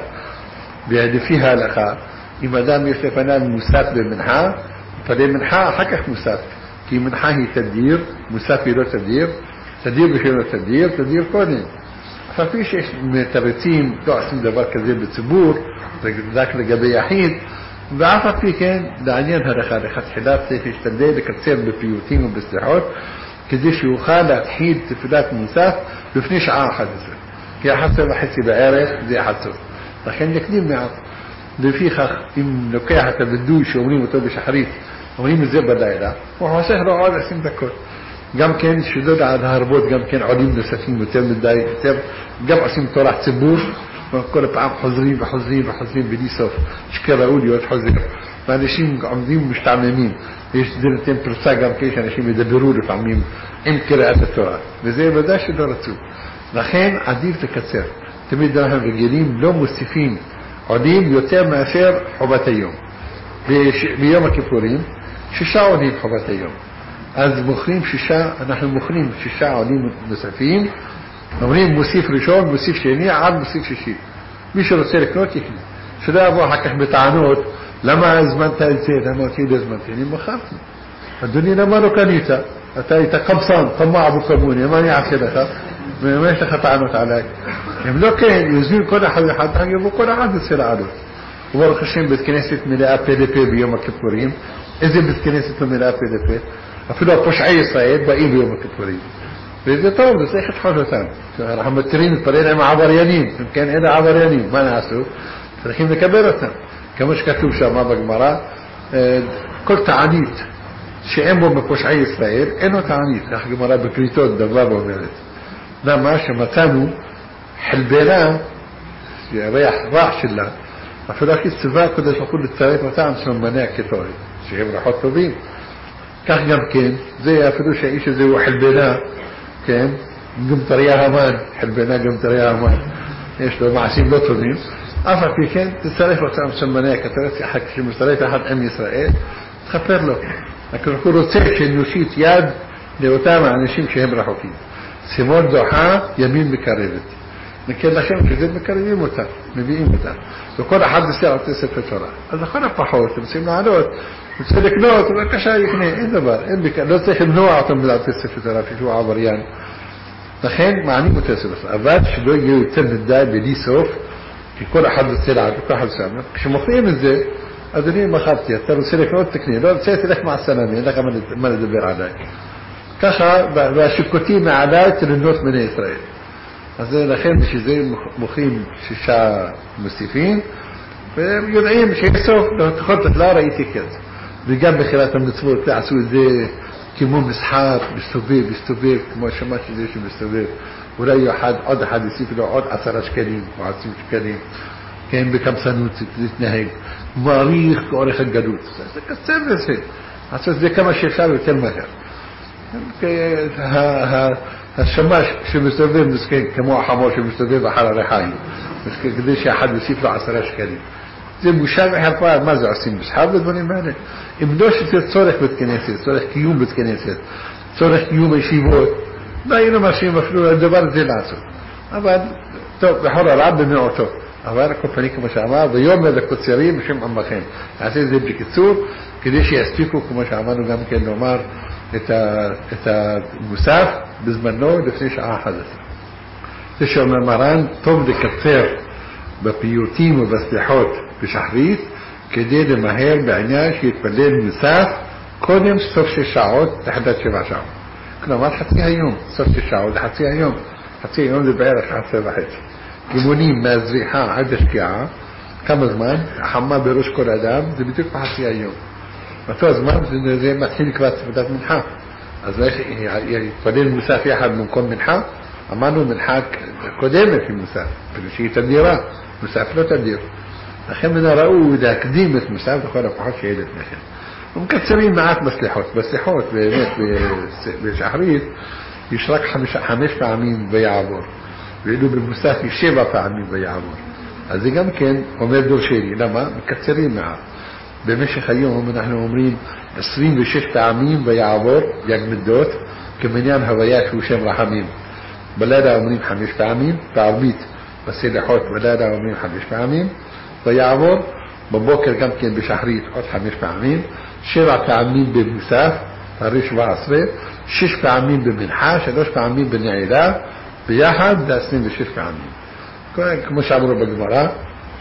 לפי ההלכה, אם אדם יש לפניו מוסף במנחה, יפלל מנחה אחר כך מוסף. כי מנחה היא תדיר, מוסף היא לא תדיר, תדיר בכלל לא תדיר, תדיר קודם. אף פי שיש מתרצים, לא עושים דבר כזה בציבור, רק לגבי יחיד, ואף פי כן, לעניין הלכה, לכתחילה צריך להשתדל לקצר בפיוטים ובסליחות, כדי שיוכל להתחיל תפילת מוסף לפני שעה 11. כי 11:30 בערך זה 11. לכן נקדים מעט. לפיכך, אם לוקח את הוידוי שאומרים אותו בשחרית, אומרים את זה בלילה, הוא חוסך לו עוד 20 דקות. גם כן, שלא להרבות, גם כן עולים נוספים יותר מדי, יותר, גם עושים תורח ציבור, וכל פעם חוזרים וחוזרים וחוזרים בלי סוף. שקראו להיות חוזר. ואנשים עומדים משתעממים. יש דלתים פרצה גם כן שאנשים ידברו לפעמים עם קריאת התורה. וזה ודאי שלא רצו. לכן עדיף לקצר. תמיד אנחנו רגילים לא מוסיפים עולים יותר מאשר חובת היום. ביום הכיפורים 6 עולים חובת היום. אז אנחנו מוכרים 6 עולים נוספים. אומרים מוסיף ראשון, מוסיף שני, עד מוסיף שישי. מי שרוצה לקנות יקנה. שלא יבוא אחר כך בטענות, למה הזמנת את זה? למה אותי לא הזמנתי? אני מכרתי. אדוני, למה לא קנית? אתה היית קבסן, טמע בקמוני, מה אני אעשה לך? ומה יש לך טענות עליי? אם לא כן, יוזמים כל אחד ואחד, יבוא כל אחד יוצא לעלות. וברוך השם בית כנסת מלאה פה לפה ביום הכיפורים. איזה בית כנסת לא מלאה פה לפה? אפילו הפושעי ישראל באים ביום הכיפורים. וזה טוב, זה צריך לתחול אותם. אנחנו מתירים להתפלל עם העבריינים. אם כן, אלה עבריינים, מה נעשו? צריכים לקבל אותם. כמו שכתוב שם בגמרא, כל תענית שאין בו בפושעי ישראל, אין לו תענית. כך גמרא בקריטות דבר ואומרת. למה? שמצאנו חלבנה, ריח שלה, אפילו הכי צבא הקודש בחור לצרף אותם סמני הקטורת, שהם ריחות טובים. כך גם כן, זה אפילו שהאיש הזה הוא חלבנה, כן, גמטריה המן, חלבנה גמטריה המן, יש לו מעשים לא טובים, אף על פי כן תצרף אותם סמני הקטורת, כשמצטרף אחד עם ישראל, תחפר לו. הוא רוצה שנושיט יד לאותם האנשים שהם רחוקים. סימון דוחה, ימין מקרבת. מכן לכם שזה מקרבים אותה, מביאים אותה. וכל אחד עושה אותה ספר תורה. אז לכל הפחות, הם רוצים לעלות, רוצה לקנות, בבקשה יקנה, אין דבר, לא צריך למנוע אותם מלעשות ספר תורה, שהוא עבריין. לכן מענים אותה ספר תורה. אבל שלא יהיה יותר מדי בלי סוף, כי כל אחד רוצה לעלות, כל אחד עושה. כשמוכרים את זה, אז אני מכרתי, אתה רוצה לקנות, תקנה. לא רוצה, תלך מעשנמי, אין לך מה לדבר עליי. ככה, והשיקוטים מעליי תלנות בני ישראל. אז לכן בשביל זה מוכרים 6 מוסיפים, והם יודעים שבסוף, לפחות לא ראיתי כזה. וגם בחירת המצוות, עשו את זה כמו מסחר, מסתובב, כמו שמעתי זה שמסתובב. אולי עוד אחד יוסיף לו עוד 10 שקלים, או 10 שקלים, כן, בקמצנות להתנהג. מעריך כאורך הגלות. זה קצר בזה. עשו את זה כמה שאפשר יותר מהר. השמש שמסתובב מסכן כמו החמור שמסתובב אחר הריחיים, כדי שאחד יוסיף לו 10 שקלים. זה בושה וחרפה. מה זה עושים? מסחר בדברים האלה? אם לא שזה צורך בית כנסת, צורך קיום בית כנסת, צורך קיום ישיבות, לא היינו מרשים אפילו הדבר הזה לעשות. אבל טוב, בכל הרב במיעוטו. אבל כל פנים כמו שאמר, ויום לקוצרים בשם עמכם. נעשה את זה בקיצור, כדי שיספיקו כמו שאמרנו גם כן לומר את המוסף בזמנו לפני שעה 11. זה שאומר מרן, טוב לקצר בפיוטים ובסליחות בשחרית, כדי למהר בעניין שיתפלל מוסף קודם סוף 6 שעות לחדת 7 שעות. כלומר חצי היום, סוף 6 שעות לחצי היום. חצי היום זה בערך 11:30. כיוונים מהזריחה עד השקיעה, כמה זמן? החמה בראש כל אדם, זה בדיוק בחצי היום. באותו זמן זה מתחיל כבר תפילת מנחה. אז יתפלל מוסף יחד במקום מנחה. אמרנו מנחה קודמת עם מוסף, שהיא תדירה, מוסף לא תדיר. לכן بدنا رأوه إذا قديمة مسافة خلق وحش عيدة نخل ومكسرين معات بسلحوت بيمت بشحريت يشرك حمش فعمين بيعبر بيقولوا بالمسافة 7 فعمين بيعبر هذا يمكن هم يبدو شيري لما مكسرين معات بمشي خليهم نحن عمرين 26 فعمين بيعبر يجمدوت كمنيان هوايات وشام رحمين بلادة عمرين حمش فعمين فعربيت بس يلحوت بلادة عمرين حمش فعمين بيعبر ببوكر كم كان بشحريت قد حمش فعمين 7 فعمين بالمساف فريش بعصري 6 فعمين بمنحاش 11 فعمين بالنعيدة بياحد ده سنين ب6 فعمين كمش عبروا بالجمرة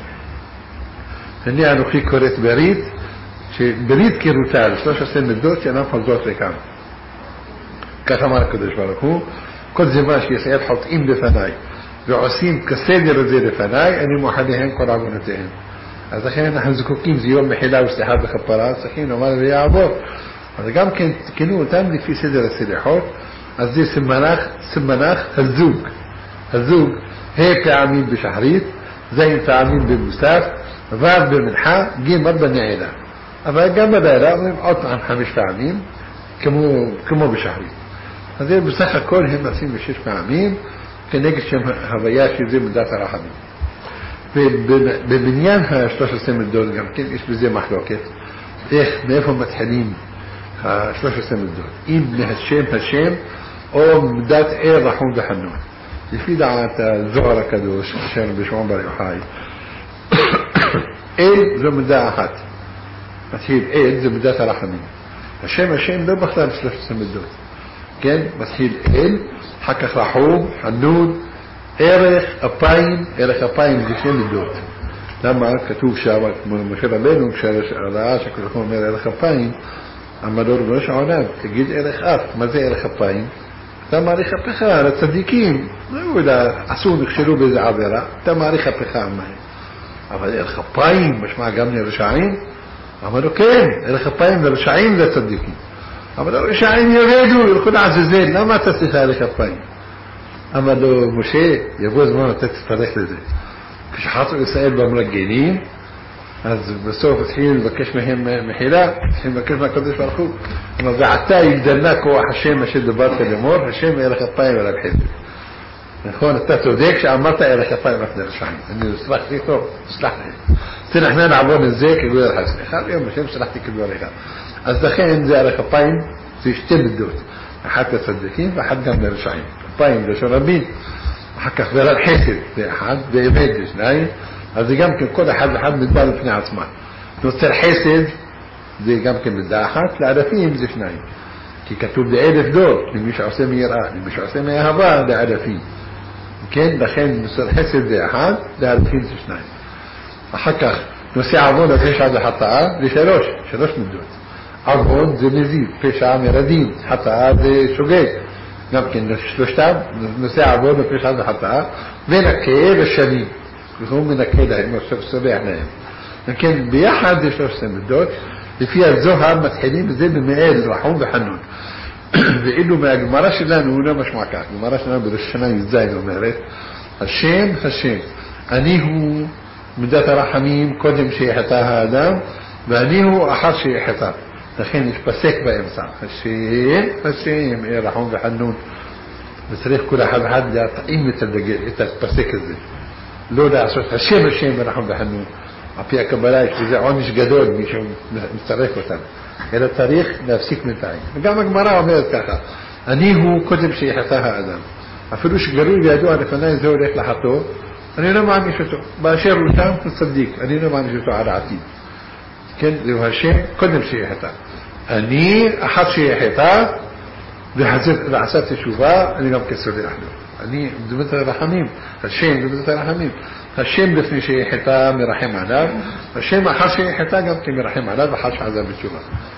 هني أنو خي كوريت بريد بريد كيروتال 13 سنة من الدوت ينام فالزوت ريكام كثمار كدش باركو كل زماش يسعيد حطئين بفناي بعسين كسيدي رزيد فناي أني محليهن قرابونتين هذا خينا نحن زكوكين زيوم محلا واستحاب بخبرات سخين وما لدي عبور هذا قام كنو تاملي في سيدر السلاحات أزدي سمناخ الزوج هيك عامين بشحريت زي عامين بالمساف فاد بالمنحة جيم مرضى نعيدة أما قام بدالا قطع عن 5 فعمين كمو بشحريت هذه بسخة كلهم نسيم بشيش فعمين كان يجيش هواياشي زي من ذات رحمين ببنيانها 16 سنة من الدول يمكن إيش بزي محلوكات ما يفهم متحنين 16 سنة من الدول ابن هشام او مدات ايه رحون بحنون يفيد على زهرة كدوش عشان بشوان بري وحاي ايه زي مدات احد مسيب ايه زي مدات رحمين هشام ده بختار 16 سنة من الدول كان مسيب ايه حكا رحوم حنون إيرخ أباين جيشين الدوت لما كتوب شاوك مشارة بينهم شارع شكل يكون إيرخ أباين أما دور بنش عناد تجد إيرخ أف ما زي إيرخ أباين لما ريخ أبخار التصديقين وإذا عسون يخشلوا بيزي عبيرة لما ريخ أبخار معي أما إيرخ أباين مش مع قامني رشعين أما دو كين إيرخ أباين رشعين لا تصديقين أما دو رشعين يريدوا يكون عزيزين لما تصديق إيرخ أباين أما لو مشي يجوز ما تتصرف لذي كش حاطوا إسرائيل بمرجعين از بسوف تحيل بكش مهم محيلا تحيل بكش ما كدش فرخو أما بعتها يقدرناك هو حشيم مشي دبارة الأمور حشيم إلى خطايم ولا بحيل نكون التاتو ديكش عمرتها إلى خطايم أفضل الشعين إني صلاح فيكم صلاح لي سنة إحنا نعبون الزيك يقول الحسن خال يوم مشي صلاحتي كل ورقة الزخين زي إلى خطايم تشتم الدوت حتى تصدقين فحد قام للشعين طيب ده شربين حكى خبر الحسد ده حد ده يبدش ناي هذا يمكن كل حد بيتبالغ في عصمان نصير حسد ده يمكن بالداحات لا ده فيه مزش ناي كي كتب ده ألف دور اللي مش عسامي يراه اللي مش عسامي يهبا ده ألف فيه كان دخل نصير حسد ده حد ده فيه مزش ناي حكى نصير عبونه فيش هذا حتى لشلوش من دول عبون زي نزيد فيش عامي رديم حتى هذا شجاع يمكن نشتغل نساعة بونا فيش عنده حتى من الكيد الشديد يكون من الكيد هاي السبيع نايم لكن بيحد يشوف سن الدول اللي فيها الزهر متحلين زي بمقال رحون بحنون بيقولوا ما جمراش لا نونا مش معك جمراش لا برشنا ازاي ومعرف هشيم انيه مدات رحمين قدم شيء حتى هذا بانيه احد شيء حتى دخين مش بسيك بقى إنسان هشيم إيه رحون بحنون بصريخ كل حد لا قيمة الدقيق بسيك الزي لو ده عصوت هشيم رحون بحنون عبيا كبلايش بزي عونش قدول مش مستريخ وطن هذا التاريخ نفسيك من تعين قامك مرة وميز كاكا أنيه كتب شيء حتاها أدم أفلوش قريب يدوها لفنان زي وليك لحطوه أنا ما عندي شتو باشر وشام في الصديق أنا ما عندي شتو على عتيد كان ذو هالشيء كتب شيء حتى أني أحد شيء حتى بعثت شوفا أني قام كسر لي أحد أني بدمت رحميم هالشيء بدمت رحميم هالشيء بدفني شيء حتى مرحم عذاب هالشيء ما أحد شيء حتى قام كم مرحم عذاب بحاش عذاب الشوفا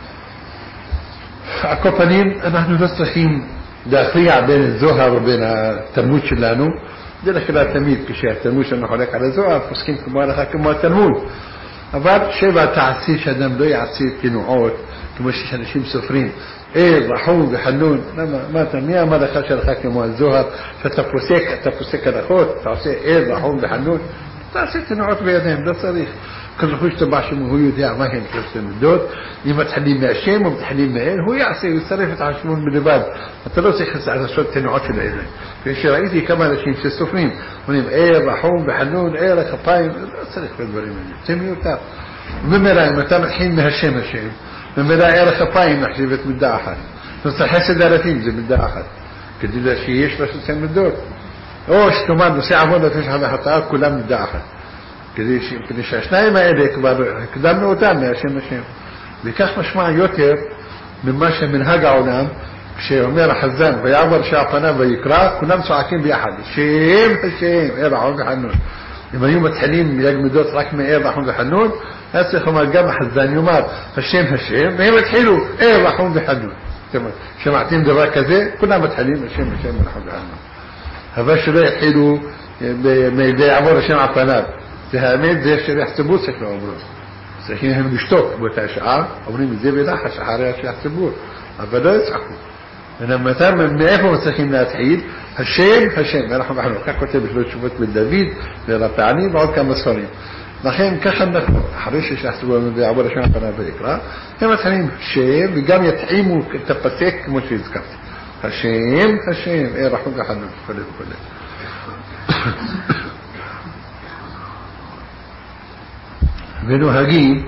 أكوبانين نحن نستخيم داخلية بين الزهر وبين التموت شلانو دي خلال تمييز كشيء التموت أنه حولك على الزهر فسكين كمارخة كما تنموت بعد شيء بعد تعسير شدام دو يعسير كنوعات كمشيش هنشيم سفرين ايه رحون بحنون ما تنمية ما دخلش الخاك مع الزهر فتفوسيك دخوت تعسير ايه رحون بحنون ست نقط بيدين ده صريخ كل خوش تبع شو هو يديع ما هي مثل الدود يما تحليم ماشين وما تحليم مائل هو يعصي ويصرف عشمون بالباب حتى لو سيخس على صوت نقط في الإذن في شرائطي كمان شيء في السفرين ونيم ايه رحوم بحلون ايه لخطايم صريخ في البريمة تمي وتاب ممرا متى الحين مهشم الشيء ممرا ايه لخطايم نحسبت من دا أحد نصحيح سدارتين زي من دا أحد كده ده شيء يشبه سن الدود اوش كمان بساعة ولا تشحن حتى كلها من دا أحد كده شيء يمكن شاشناي ما إيديك بار كده من وتاني عشان مشين بكاش مش مع يوتر من ماشي من هاجع ونام شيء عمير حزان بيعبر شعطنا بيكرا كنا مساعكين بأحد شيء إيه رحون بحنون لما يوم تحليم يجمدوت ركمة إيه رحون بحنون هسه خما الجامع حزان يومات هالشيء ما هي بتحلو إيه رحون بحنون شمعتين دراك كذا كنا متحلين الشيء رحون بحنون هذا الشيء حلو ما يعبر شعطنا تهامين زي الشيء يحسبوه سكنا عمره سكين هم بيشتوك بتاشعار عمرين زي بيضحى شعاري شيء يحسبوه أبدا يسحقوا لما تم نعرفه سكين لا تحيل هالشيء رحمه الله كاكوتي بشلو شوفت بالدافيد لربطاني بعد كان مصرين لكن كخن نفسه حريش يحسبوه من بيعبر شعطنا بإقراء هم تحليم الشيء بقام يتحيموا تبسيك مش يذكر هالشيء ايه رحمه الله حنو كله منو هاجين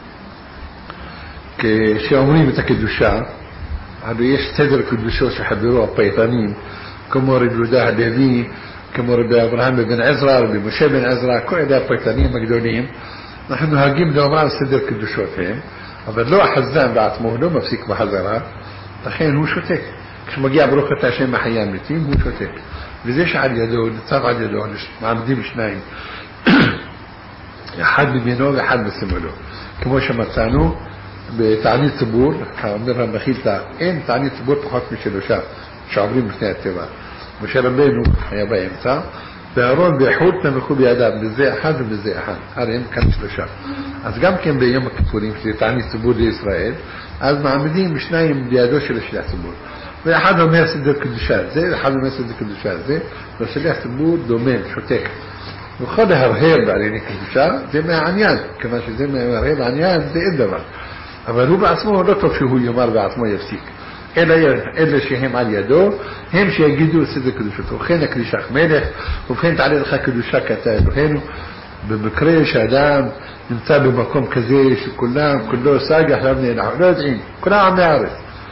كشاومين بتكدوشا هذا يستدرك الدشوش حبيروها بيطانين كمورد وده دهني كمورد ابراهيم بن عزرا بمشي بن عزرا كل ده بيطانين مقدونين نحن هاجين دوما نستدرك الدشوش فين هذا لو حزان بعت مهلو مفسيك بحذرها تخيل هو شو تك كش مجيء بروخة عشان ما حيامتين هو شو تك ليش على يدو نتصاب على يدو ما عم دي مش نايم حد بينه وحد بسمله كما شمتانو بتعني تبور عمرها مخيلتا ان تعني تبور تحط مش لوشا شعبري مشنا تبع مش ربينو يا بايمتا دارون بيحوت نمكو بياداب بزي احد بزي احد هذا يمكن لوشا از قام كان بيوم كفورين في تعني تبور لاسرائيل از معمدين مش نايم بيادوش ليش تبور واحد ما يسد الكدشات زي احد ما يسد الكدشات زي بس اللي تبور دومين شو تك وخدها رهيب عليك الكدشات زي ما عنيان كمان زي ما رهيب عنيان زي الدبر أما هو بعصمه لا تفشي هو يمر بعصمه يفسيك إلا شيء هم على يده هم شيء يجدوا سيد كدوشته وخينا كدوشك ملح وفين تعالي الخا كدوشك كتاب وخينه ببكريش أدام نمتى بمقام كزيش كله ساقح لابني لا يدعين كلها عم يعرف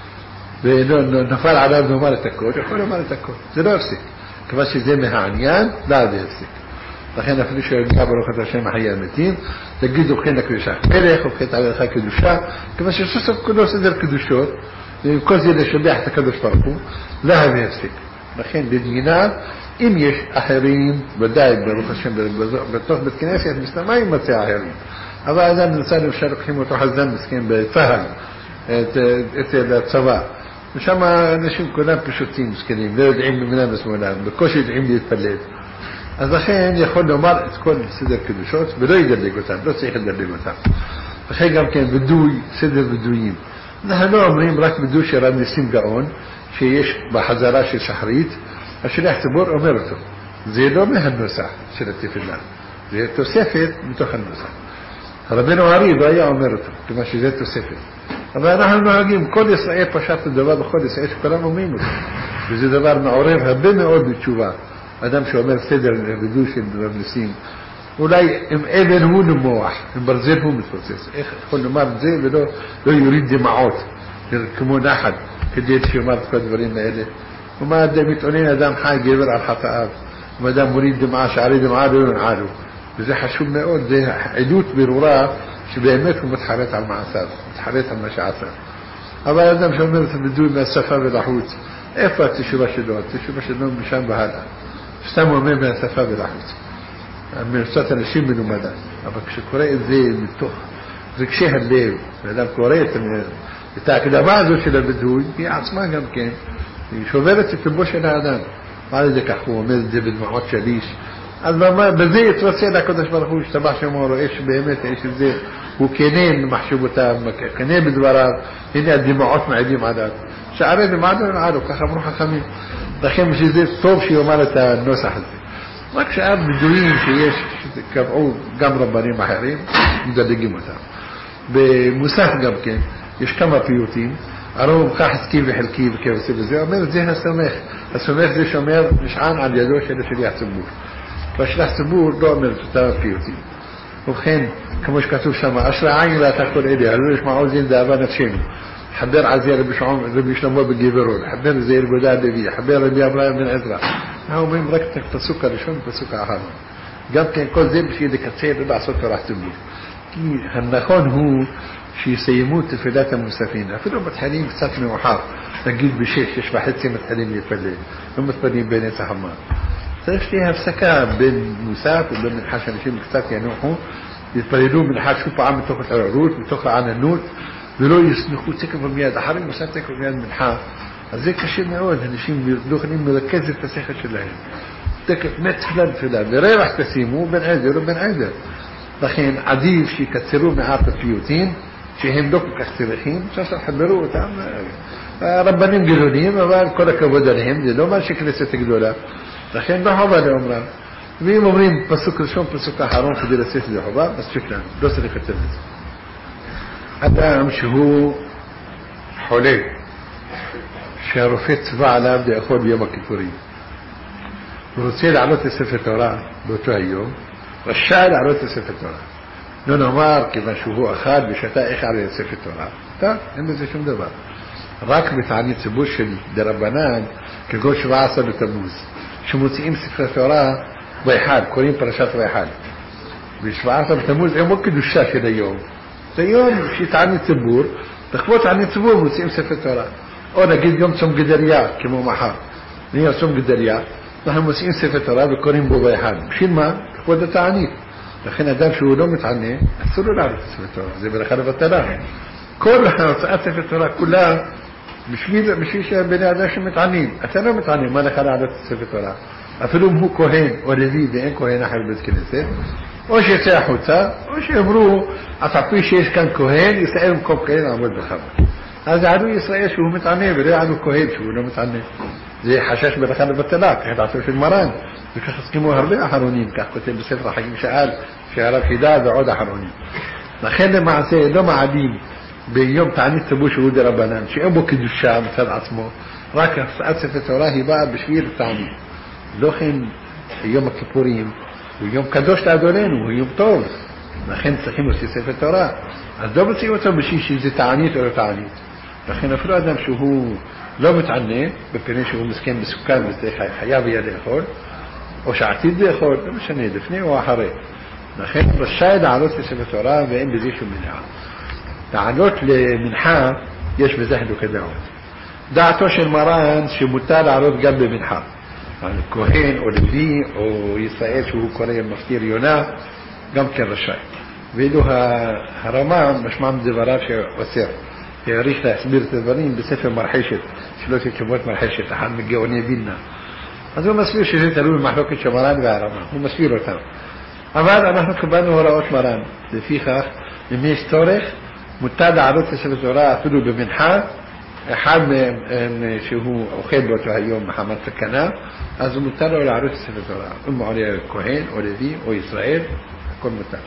نفعل على ابنه ما لتكوش يقولوا ما لتكوش زي لا يفسك كماشي زي ما عنيان لا يفسك لخينا فليش يجابر وخد عشان ما حيامتين تجدوا خينا كدوشا ملح وخيت على الخا كدوشا كماشي شوف كله سيدر كدوشور كل زي اللي شبيح تكدوش فرقو لا يفسك لخين بدينار إم يش أحرين بداية بروح عشان بتوه بالكنيسة مثل ما يمتع أحرين هذا أيضا الإنسان يشارك حين وتحزن مسكين بفهم الصباح مش أما نشوف كلام بشوتين مسكين لا يدعين بمنام اسمه نام بكوش يدعين يتفلت هذا خين يخل له مرء تكون سيدر كدوشوت بلا يدر لي قتام لا تيخ يدر لي قتام فخي قام كان بدوي سيدر بدويين نحن عمرين راك بدوش يرام نسيم قاون شيش بحزراش شحريت عشان يحتبور أمرته زيدو من هالنساء شلتي في الله زيدو سيفت متوخ النساء ربنا غريبة يا أمرته كما شزيدو سيفت أما نحن نهاجم كل إسرائيل بشرط الدواب خد إسرائيل كلامه ميمو بزي دبار معوريفها بما يقول بتشوفها أدام شو أمر سيدر بدوش النسيم ولاي ابن هو نموح برزيل هو متفسس كل ما بزي بدو لو يريد دمعات يركمون أحد كديت شو ما تقدر برينا إليه وما دام يتقولين ادام حاجه يبر على الحقائق وما دام مريد دمعه شعري دمعه دون عالو زي حشوم ما يقول زي عدوت بالوراء شبيمات ومتحريت على المعسات متحريت على المشاعر أما ادام شو مرت بدون ما السفر بالحوت افات تشوف شدون مشان بهذا استموا من السفر بالحوت من سنه الشيء من مدى ابك شكوري زي التخ زي شيء الليل ادام كوريت بتاع كده بعده شي بدوي في عصمان كم كان شوفرت تبوش الادم بعد ذلك اخوه مزد بالمعوض شليش ما بزي ترسل كدش برخوش تبع شماره ايش بيمت ايش زي وكنين محشوبه تام كنين بدورات هنا دي معوض معديم عدد شعرين معدن عارف كخم روح خمين دخيم مش زي صوب شي ومالته النصح רק שאר בדויים שיש, שקבעו גם רבנים אחרים, מדלגים אותם. במוסף גם כן, יש כמה פיוטים, הרוב חסקי וחלקי וכבסי וזה, אומר זה הסומך. הסומך זה שומר נשען על ידו של שליח ציבור. והשליח ציבור לא אומר את אותם פיוטים. ובכן, כמו שכתוב שם, אשרי עין לה תחול אלה, הלא ישמעו זין דאבה נפשנו. חבר על זה רבי שלמה בגברו, חבר זה ירבודה דבי, חבר רבי אברהם בן עזרא. אנחנו אומרים רק את הפסוק הראשון ופסוק האחרון. גם כן כל זה בשביל לקצר ולעשות תורת ציבור. כי הנכון הוא שיסיימו תפילת המוספין. אפילו מתחילים קצת מאוחר, נגיד בשש וחצי מתחילים להתפלל, לא מתפללים בין עץ החמה. צריך שתהיה הפסקה בין מוסף ובין מנחה שאנשים קצת ינוחו, יתפללו מנחה שוב פעם מתוך התעוררות, מתוך העננות, ולא יסנחו תקף ומיד, אחרי מוסף תקף ומיד מנחה. אז זה קשה מאוד, אנשים לא יכולים לרכז את השכל שלהם. תקף מתחילה תפילה, ורווח תשימו בין עזר ובין עזר. לכן עדיף שיקצרו מעט הפיוטים, שהם לא כל כך צריכים, שסר חברו אותם, רבנים גדולים, אבל כל הכבוד עליהם, זה לא מה שכנסת גדולה. לכן לא חובה לאומרם. ואם אומרים פסוק ראשון, פסוק האחרון כדי לצאת זה חובה, מספיק לנו, לא צריך לצאת את זה. אדם שהוא חולה, שהרופא צבע עליו לאכול ביום הכיפורים, הוא רוצה לעלות לספר תורה באותו היום, רשאי לעלות לספר תורה. לא נאמר כיוון שהוא אכל ושתה איך עלה לספר תורה. טוב, אין בזה שום דבר. רק בתענית ציבור של דרבנן, כגון 17 בתמוז, שמוציאים ספר תורה באחד, קוראים פרשת באחד. ב-17 בתמוז אין בו קדושה של היום. זה יום שתענית ציבור, לכבוד תענית ציבור מוציאים ספר תורה. או נגיד יום צום גדריה, כמו מחר. יום צום גדריה, אנחנו מוציאים ספר תורה וקוראים בו באחד. בשביל מה? לכבוד התענית. לכן אדם שהוא לא מתענה, אסור לו לעלות ספר תורה, זה ברכה לבטלה. כל ההוצאת ספר תורה כולה, בשביל שהבני אדם שמתענים. אתה לא מתענה, מה לך לעלות ספר תורה? אפילו אם הוא כהן או לוי ואין כהן אחר בית כנסת, או שיצא החוצה, או שאמרו, אף על פי שיש כאן כהן, ישראל במקום כהן לעמוד בחמה. אז יענו ישראל שהוא מתענה, ולא יענו כהן שהוא לא מתענה. זה חשש ברכה לבטלה, כך דעתו של מרן. וכך הסכימו הרבה אחרונים, כך כותב בספר החיים שאל, שהרב חידה ועוד אחרונים. לכן למעשה לא מעדים ביום תענית ציבור שהוא דרבנן, שאין בו קדושה מצד עצמו, רק הפסעת ספר תורה היא באה בשביל תענית. לא כן יום הכיפורים, הוא יום קדוש לאדוננו, הוא יום טוב. לכן צריכים להוציא ספר תורה. אז לא מציעים אותו בשביל שזה תענית או לא תענית. לכן אפילו אדם שהוא לא מתענה, בפני שהוא מסכן בסוכן וחייב יהיה לאכול, או שעתיד לאכול, לא משנה, לפני או אחרי. לכן רשאי לעלות לספר תורה ואין בזה שום מניעה. לעלות למנחה, יש בזה חילוקי דעות. דעתו של מרן שמותר לעלות גם במנחה. כהן או לוי או ישראל שהוא קורא מפטיר יונה, גם כן רשאי. ואילו הרמ"ם משמע מדבריו שאוסר. יעריך להסביר את הדברים בספר מרחשת, שלוש תשובות מרחשת, אחד מגאוני וילנה. אז הוא מסביר שזה תלוי במחלוקת של מרן והרמ"ם, הוא מסביר אותם. אבל אנחנו קיבלנו הוראות מרן, לפיכך, אם יש צורך, מותר לעלות לספר תורה אפילו במנחה, אחד מהם שהוא אוכל באותו היום מחמת סכנה, אז הוא מותר לו לעלות לספר תורה. אם הוא עולה כהן או לוי או ישראל, הכל מותר.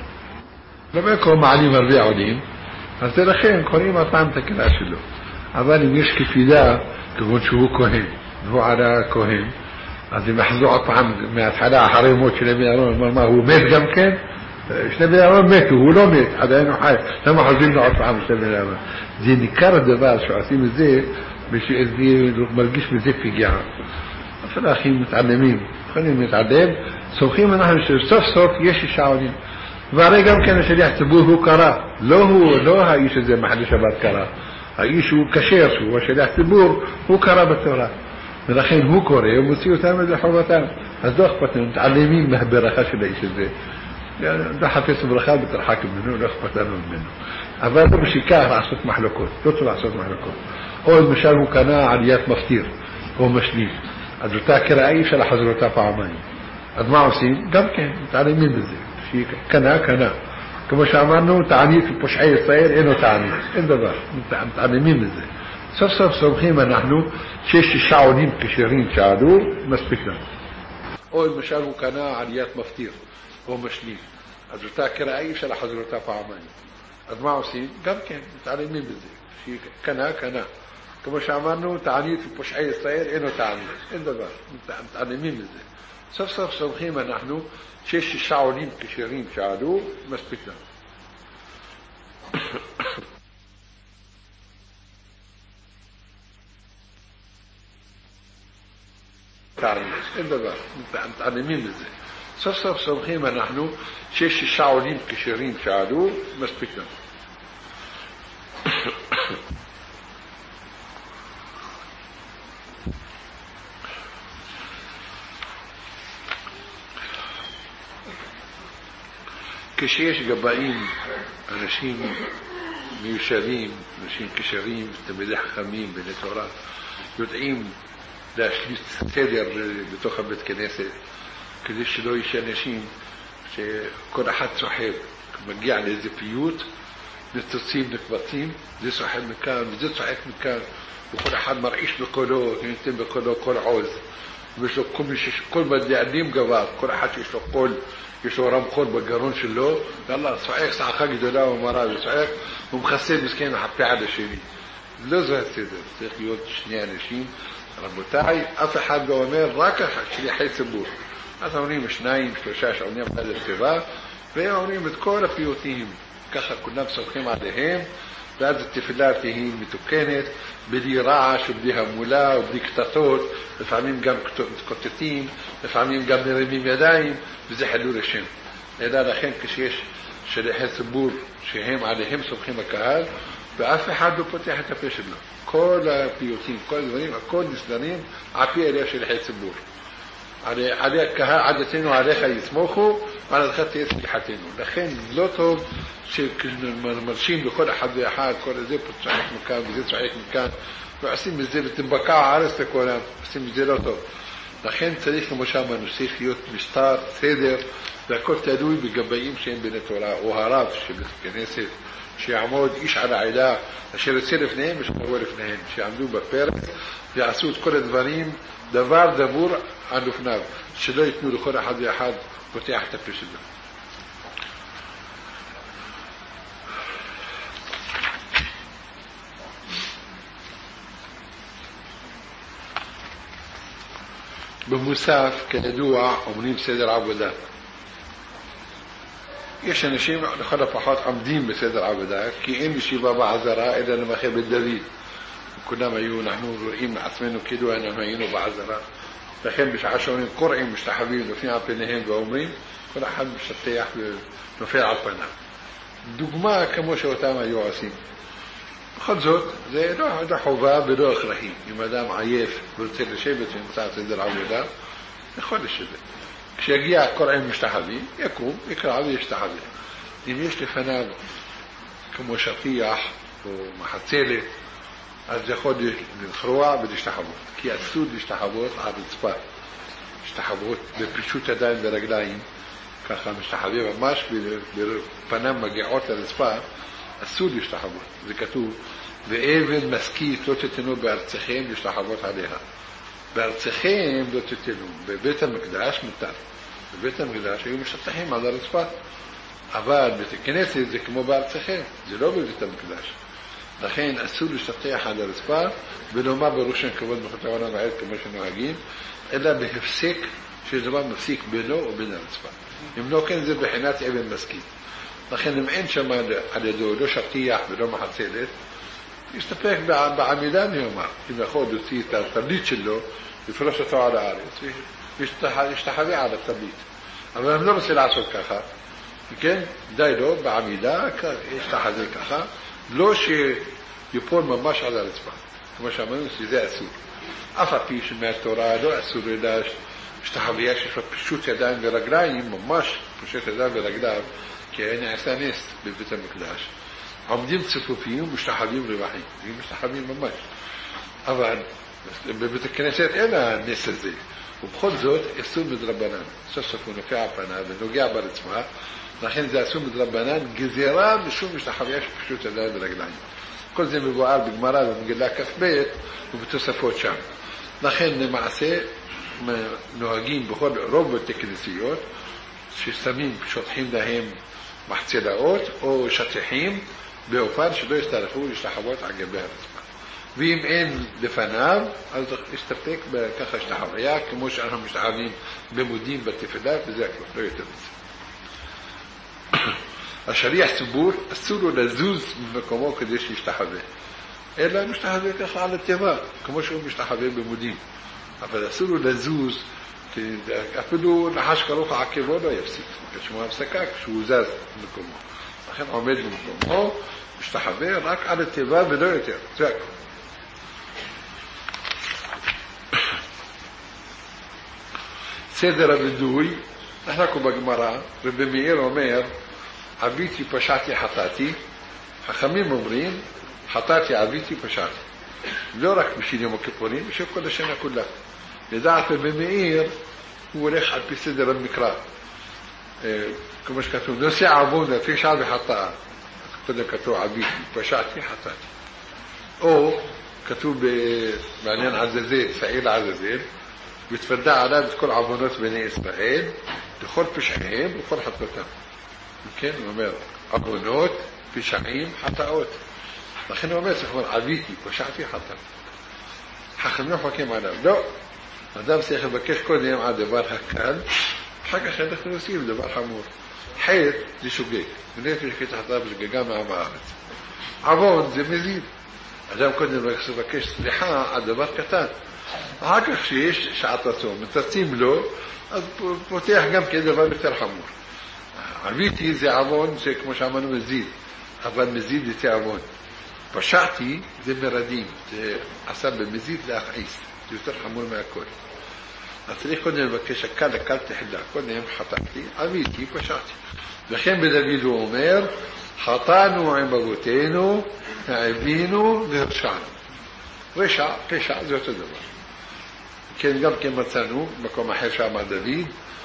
במקום מעלים הרבה עולים, אז לכן קוראים הפעם את הקריאה שלו. אבל אם יש כפילה, כגון שהוא כהן, והוא עלה כהן, אז אם יחזור עוד פעם מההתחלה אחרי מות של נבי אהרון, מה, הוא מת גם כן? שנבי אהרון מתו, הוא לא מת, עדיין הוא חי. למה חוזרים לו עוד פעם שנבי אהרון? זה ניכר הדבר שעושים את זה, מרגיש מזה פגיעה. אפילו אחים מתעלמים, יכולים להתעלם, סומכים אנחנו שסוף סוף יש אישה עולים. והרי גם כן השליח ציבור הוא קרא, לא האיש הזה מחנה שבת קרא, האיש הוא כשר, שהוא השליח ציבור, הוא קרא בתורה, ולכן הוא קורא, הוא מוציא אותם את חובתם. אז לא אכפת לנו, מתעלמים מהברכה של האיש הזה, לא חפש ברכה ותרחק ממנו, לא אכפת לנו ממנו. אבל לא בשיקה לעשות מחלוקות, לא צריך לעשות מחלוקות. או למשל הוא קנה עליית מפטיר, או משלים, אז אותה קראה אי אפשר לחזור אותה פעמיים. אז מה עושים? גם כן, מתעלמים בזה. קנה. כמו שאמרנו, תענית ופושעי ישראל אינו תענית, אין דבר, מתעלמים בזה. סוף סומכים אנחנו שיש 6 עולים כשרים שעלו, מספיק לנו. או למשל הוא קנה עליית מפטיר או משלים, אז אותה קראי אפשר לחזור אותה פעמיים. אז מה עושים? גם כן מתעלמים בזה, שקנה קנה. כמו שאמרנו, תענית ופושעי ישראל אינו תענית, אין דבר, מתעלמים בזה. סוף סוף סומכים אנחנו שיש 6 עולים כשרים שעלו, מספיק לנו. תענית, אין דבר, מתעלמים בזה. סוף סוף סומכים אנחנו שיש 6 עולים כשרים שעלו, מספיק לנו. כשיש גבאים, אנשים מיושבים, אנשים כשרים, תלמידי חכמים, בני תורה, יודעים להשליט סדר בתוך הבית כנסת, כדי שלא יש אנשים שכל אחד צוחק, מגיע לאיזה פיוט, נצוצים, נקבצים, זה צוחק מכאן וזה צוחק מכאן, וכל אחד מרעיש בקולו, נותן בקולו כל עוז, ויש לו כל מדענים גבר, כל אחד שיש לו קול, יש לו רמקול בגרון שלו, והלאה, צועק צעקה גדולה ומרה וצועק, הוא מכסה מסכן החפה עד השני. לא זה הסדר, צריך להיות 2 אנשים. רבותיי, אף אחד לא אומר רק שליחי ציבור. אז אומרים 2, 3 שעונים עד הסביבה, והם אומרים את כל הפיוטים, ככה כולם סומכים עליהם, ואז התפילה תהיה מתוקנת, בלי רעש ובלי המולה ובלי קטטות, לפעמים גם מתקוטטים, לפעמים גם מרימים ידיים, וזה חילול השם. אלא לכן כשיש שליחי ציבור שהם עליהם סומכים הקהל, ואף אחד לא פותח את הפה שלו. כל הפיוטים, כל הדברים, הכל נסדרים על פי אלה שליחי ציבור. עלי הקהל, עדתנו עליך יסמוכו, ועל עדך תהיה סליחתנו. לכן לא טוב שמרשים לכל אחד ואחד, כל זה פה צועק מכאן וזה צועק מכאן, ועושים מזה לתנבקע הארץ לכולם, עושים מזה לא טוב. לכן צריך כמו שאמרנו, צריך להיות משטר, סדר, והכל תלוי בגבאים שהם בני תורה, או הרב שבית הכנסת, שיעמוד איש על העדה, אשר יצא לפניהם ושמרו לפניהם, שיעמדו בפרק ויעשו את כל הדברים, דבר דבור על לפניו, שלא ייתנו לכל אחד ואחד פותח את הפה שלו. במוסף, כידוע, אומרים סדר עבודה. יש אנשים לכל הפחות עומדים בסדר עבודה, כי אין ישיבה בעזרה אלא למחר בית דוד. כולם היו, אנחנו רואים לעצמנו כאילו אנחנו היינו בעזרה. לכן בשעה שאומרים קוראים, משתחווים, נופלים על פניהם ואומרים, כל אחד משטח ונופל על פניו. דוגמה כמו שאותם היו עושים. בכל זאת, זה לא חובה ולא הכרחי. אם אדם עייף ורוצה לשבת ונמצא סדר עבודה, יכול לשבת. כשיגיע קוראים משתחווים, יקום, יקרא וישתחווה. אם יש לפניו כמו שטיח או מחצלת, אז יכול לזרוע ולהשתחוות. כי אסור להשתחוות על רצפה. השתחוות בפרישות ידיים ורגליים, ככה משתחווה ממש בפנם מגיעות לרצפה, אסור להשתחוות. זה כתוב, ואבן משכית לא תתנו בארצכם להשתחוות עליה. בארצכם לא תתנו. בבית המקדש מותר. בבית המקדש היו משטחים על הרצפה. אבל בית הכנסת זה כמו בארצכם, זה לא בבית המקדש. לכן אסור להשתטח על הרצפה ולומר בראשון כבוד מלכות העולם והארץ כמו שנוהגים, אלא בהפסק שדבר מפסיק בינו ובין הרצפה. אם לא כן זה בחינת אבן משכית. לכן אם אין שם על ידו לא שטיח ולא מחצלת, יסתפק בעמידה נאמר. אם יכול להוציא את הטבלית שלו, יפרוש אותו על הארץ וישתחווה על הטבלית. אבל אני לא רוצה לעשות ככה. כן, די לו בעמידה, ישתחווה ככה, לא שיפול ממש על הרצפה. כמו שאמרנו, שזה אסור. אף הפי שמהתורה לא אסור אלא שתחוויה שיש לו פשוט ידיים ורגליים, ממש פשוט ידיים ורגליו, כי נעשה נס בבית המקדש. עומדים צפופים ומשתחווים רווחים, הם משתחווים ממש. אבל בבית הכנסת אין הנס הזה. ובכל זאת, אסור מדרבנן. סוף סוף הוא נופע על פניו ונוגע ברצפה, לכן זה אסור מדרבנן, גזירה משום משתחוויה שפשוט ידיים ורגליים. כל זה מבואר בגמרא במגילה כ"ב ובתוספות שם. לכן למעשה נוהגים בכל רוב בתי כנסיות, ששמים, שוטחים להם מחצלאות או שטיחים, באופן שלא יצטרכו להשתחוות על גבי הרצפה. ואם אין לפניו, אז יסתפק בככה השתחוויה, כמו שאנחנו משתחווים במודים בתפילה, וזה הכל, לא יותר מזה. השליח ציבור, אסור לו לזוז ממקומו כדי שישתחווה. אלא משתחווה ככה על הטבע, כמו שהוא משתחווה במודים. אבל אסור לו לזוז, אפילו נחש קרוב עקבו לא יפסיק. כשמו הפסקה, כשהוא זז במקומו. לכן עומד במקומו, משתחווה רק על הטבע ולא יותר. זה הכל. סדר הוודוי, נחלקו בגמרא, רבי מאיר אומר, עביתי פשעתי חטאתי, חכמים אומרים, חטאתי עביתי פשעתי. לא רק בשביל יום הכיפורים, בשביל כל השנה כולה. לדעת רבי מאיר, הוא הולך על פי סדר המקרא. כמו שכתוב, נושא עוון, פשע וחטאה. קודם כתוב עביתי, פשעתי, חטאתי. או כתוב בעניין עזאזל, סעיל עזאזל, ותוודע עליו את כל עוונות בני ישראל, לכל פשעיהם וכל חטאתם. כן, הוא אומר, עוונות, פשעים, חטאות. לכן הוא אומר, צריך לומר, עביתי, פשעתי, חטאתי. חכמים חוקים עליו. לא. אדם צריך לבקש קודם על דבר הקל, אחר כך אנחנו עושים דבר חמור. חטא זה שוגג. ונפש כתחתיו שגגה מעם הארץ. עוון זה מזיד. אדם קודם לבקש סליחה על דבר קטן. אחר כך שיש שעת רצון, מצצים לו, אז פותח גם כדבר יותר חמור. עביתי זה עוון, זה כמו שאמרנו מזיד, אבל מזיד זה עוון. פשעתי זה מרדים, זה עשה במזיד להכעיס, זה יותר חמור מהכל. אז צריך קודם לבקש הקל תחילה, קודם חטאתי, עביתי, פשעתי. לכן בדוד הוא אומר, חטאנו עם אבותינו, העבינו והרשענו. רשע, פשע, זה אותו דבר. כן, גם כן מצאנו, מקום אחר שאמר דוד,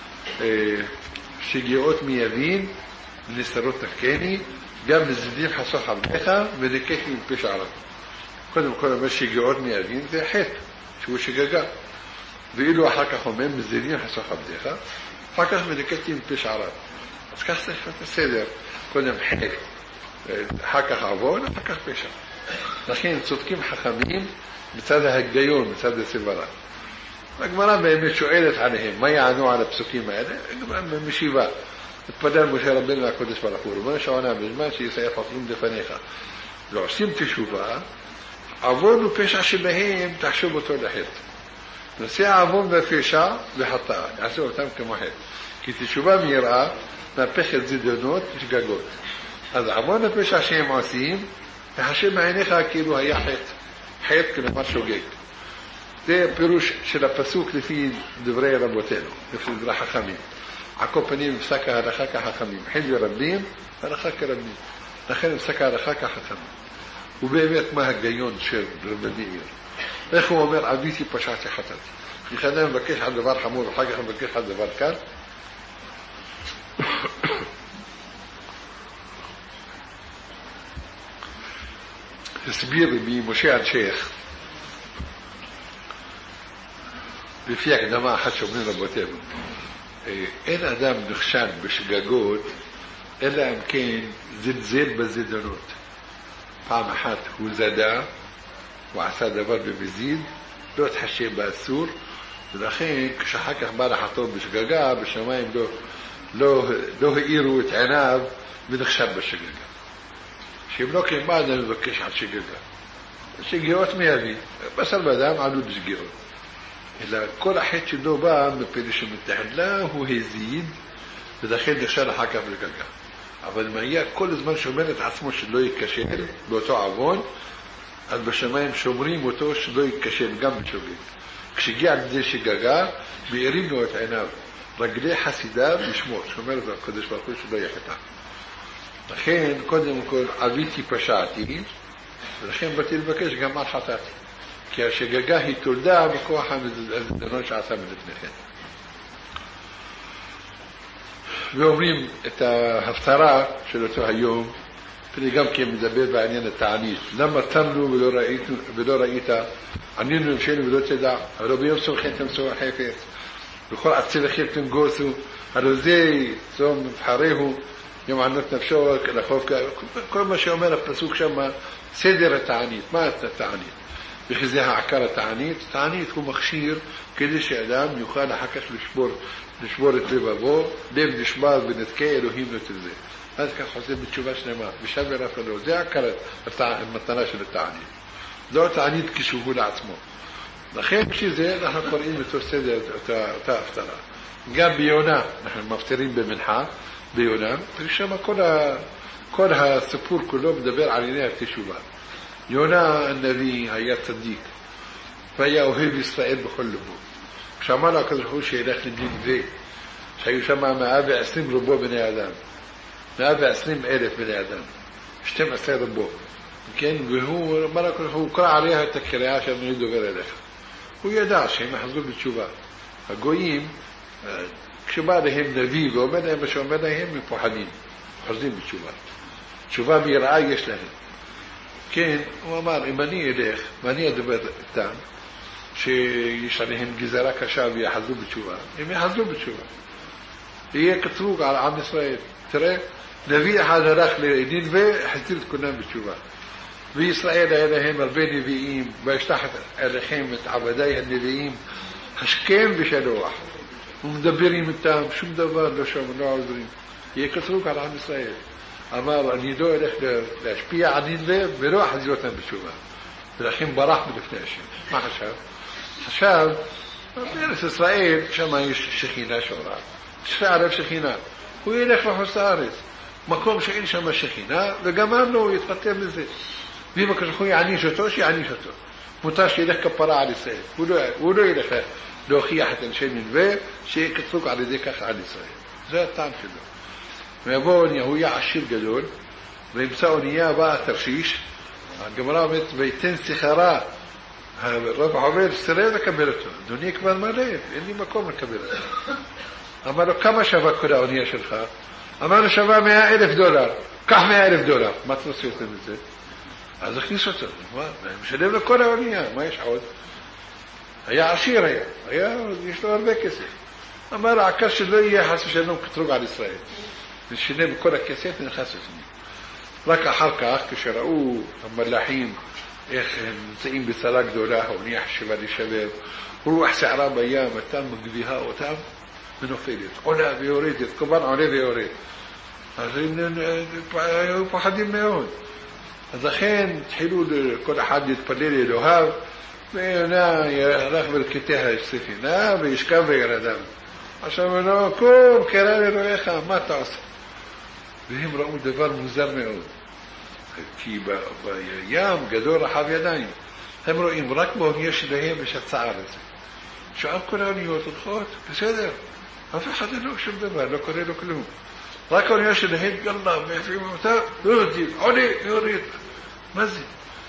שגיאות מיבין, ונסתרות תחכני, גם מזידים חסוך עבדך, ונקט עם פשע רב. קודם כל אומר שגיאות מיבין זה חטא, שהוא שגגה. ואילו אחר כך אומר מזידים חסוך עבדך, אחר כך ונקט עם פשע רב. אז כך צריך את הסדר. קודם חטא, אחר כך עוון, אחר כך פשע. לכן צודקים חכמים מצד ההגיון, מצד הסברה. הגמרא באמת שואלת עליהם, מה יענו על הפסוקים האלה? הגמרא משיבה. התפלל משה רבנו מהקודש ברוך הוא, ריבונו של עולם, בזמן שישראל חופרים לפניך. לא עושים תשובה, עוון ופשע שבהם תחשוב אותו לחטא. נושא עוון ופשע וחטאה, יעשו אותם כמו חטא. כי תשובה מהירה, מהפכת זדונות ושגגות. אז עוון ופשע שהם עושים, תחשב מעיניך כאילו היה חטא. חטא כלומר שוגג. זה פירוש של הפסוק לפי דברי רבותינו, לפי דברי חכמים. על כל פנים פסק ההלכה כחכמים. חילו רבים, הלכה כרבים. לכן פסק ההלכה כחכמים. ובאמת מה הגיון של רבי מאיר? איך הוא אומר, עביתי פשעתי חטאתי. לכן אני מבקש על דבר חמור, ואחר כך מבקש על דבר קל. הסביר ממשה אלשיך, לפי הקדמה אחת שאומרים רבותינו, אין אדם נכשל בשגגות, אלא אם כן זלזל בזדונות. פעם אחת הוא זדה, הוא עשה דבר במזיד, לא התחשב באסור, ולכן כשאחר כך בא לחתום בשגגה, בשמיים לא העירו את עיניו ונכשל בשגגה. שאם לא כן מה אדם מבקש על שגגה? שגיאות מייבי, בסל באדם עלו בשגיאות. אלא כל החטא שלו בא מפני שמתחת לה הוא הזיד, ולכן נכשל אחר כך בשגגה. אבל אם היה כל הזמן שומר את עצמו שלא ייכשל באותו עוון, אז בשמיים שומרים אותו שלא ייכשל גם בשוגג. כשהגיע לידי שגגה, מאירים לו את עיניו. רגלי חסידיו לשמור, שומר את הקדוש ברוך הוא שלא יחטא. לכן, קודם כל, עביתי פשעתי, ולכן באתי לבקש גם על חטאתי. כי השגגה היא תולדה מכוח הזדמנות שעשה מלפניכם. ואומרים את ההפטרה של אותו היום, في قام كي مدبر بعينين التعنيف لما تملوا بدو رأيتا عنين مشينوا بدو تدع لو بيمسوا خير تمسوا حيفيت بخور عتصير خير تنقوسوا هذا زي ثم حريه يوم عنتنا في شوك لخوف كل ما شيء أمر بسوق شما سدر التعنيف ما التعنيف بخزيها عكارة تعنيف هو مخشير كل شيء إعلام يخال حكش لشبور التربابو لم نشبار بنتكيل وهيم نتلزي هذا كان حسين بتشوفاش نما بشابه رفضه زي عكارة المتناش للتعنيف دور تعنيف كشوفه لعتمه نخير بشي زي نحن قرئين بتوسيد تافترى قام بيونا نحن مفترين بمنحة بيونا فالشما كلها السفور كلهم دبير علينا تشوفها يونا النبي هي تصديق فهي أهيب إسرائيل بكل لبو شمالا كذلك شيء داخل الدين ذي شيء شما ما أبع سنين ربو بني آدم ما أبع سنين 1000 بني آدم اشتم أسير ربو كان هو مرة هو قرأ عليها تكري عشان يدو غير ذلك ويدعش هي محظوظ بتشوفها الجويم شبابهم نبيغو بدأ مشون بدأهم مفوحدين حرزين بتشوفها شوفها بيرعايش لهم كان ومار إيمانية ليخ مانية دبر التام شيء يشعرهم جزارة كشاب يحظوا بتشوفها هم يحظوا بتشوفها هي كتروق على عام إسرائيل ترى نبي هذا داخل الدين في حتى كنا بتشوفها في إسرائيل هذا هم البني بيئيم باش تحت الخيمة عبداي النبيين هشكين بشلوح ومدبرين التام شو مدبر لو شو من عذرين هي كتروق على عام إسرائيل أما أن يدور الأشبيع عنين ذي بروح زيوتنا بتشوفها بالأخير براح بالفناشي ما حشاب بيرس إسرائيل شما يشخينا شورا شعرف شخينا ويلخ وحسارس مكوم شئين شما شخينا لقمانه يتقطع من ذي بيما كشخوي يعني شتوش يعني شتو متاش يلخ كبرا على إسرائيل ولو يلخ لو خياحة شيء من ذي شيء كتفوق على ذيك على إسرائيل زي الطعم كله ما يبون يهوية عشير قدول ويمساون إياه بقى ترشيش قمرامت بيتين سخراء رفعوا بيه السرية كبيرته دوني كمان ما ليه إني ما كوم كبيرته أما لو كما شفا كده أونية شرخاء أما لو شفا $100,000 كح $100,000 ما تنصير تنزل هذا خيصته مش هدف لك كده أونية ما يشعود هي عشيرة هي يشتغل بكسي أما لا عكرش اللي يحسش أنهم كتروق على إسرائيل الشنين بكرة كاسات من خاصتني لك حركة أخك شرعوه الملاحين مسئين بثلاث $3 ونيح شباب الشباب وروح سعراب أيام التام مقضيها وتام منه فيلت قلنا بيوريد كبار عليه بيوريد هذين فحدين ميون هذا خين تحلوا كل حد يتبلل له بينا يرغب الكتاها يستفينا بيشكام بيردام عشان منه كل كلام رويخا ما تعصر بهم رأوا دفار مزار ميون كي بأيام قدور رحاب يدين هم رأيهم ركبهم يشدهم مش هتسعرز شو أبكرون يوتدخوت بسيدر ما في حد لوك شو دفار لو كوري لو كلهم ركبهم يشدهم يلا ما في موتا يهدي علي يريد مزي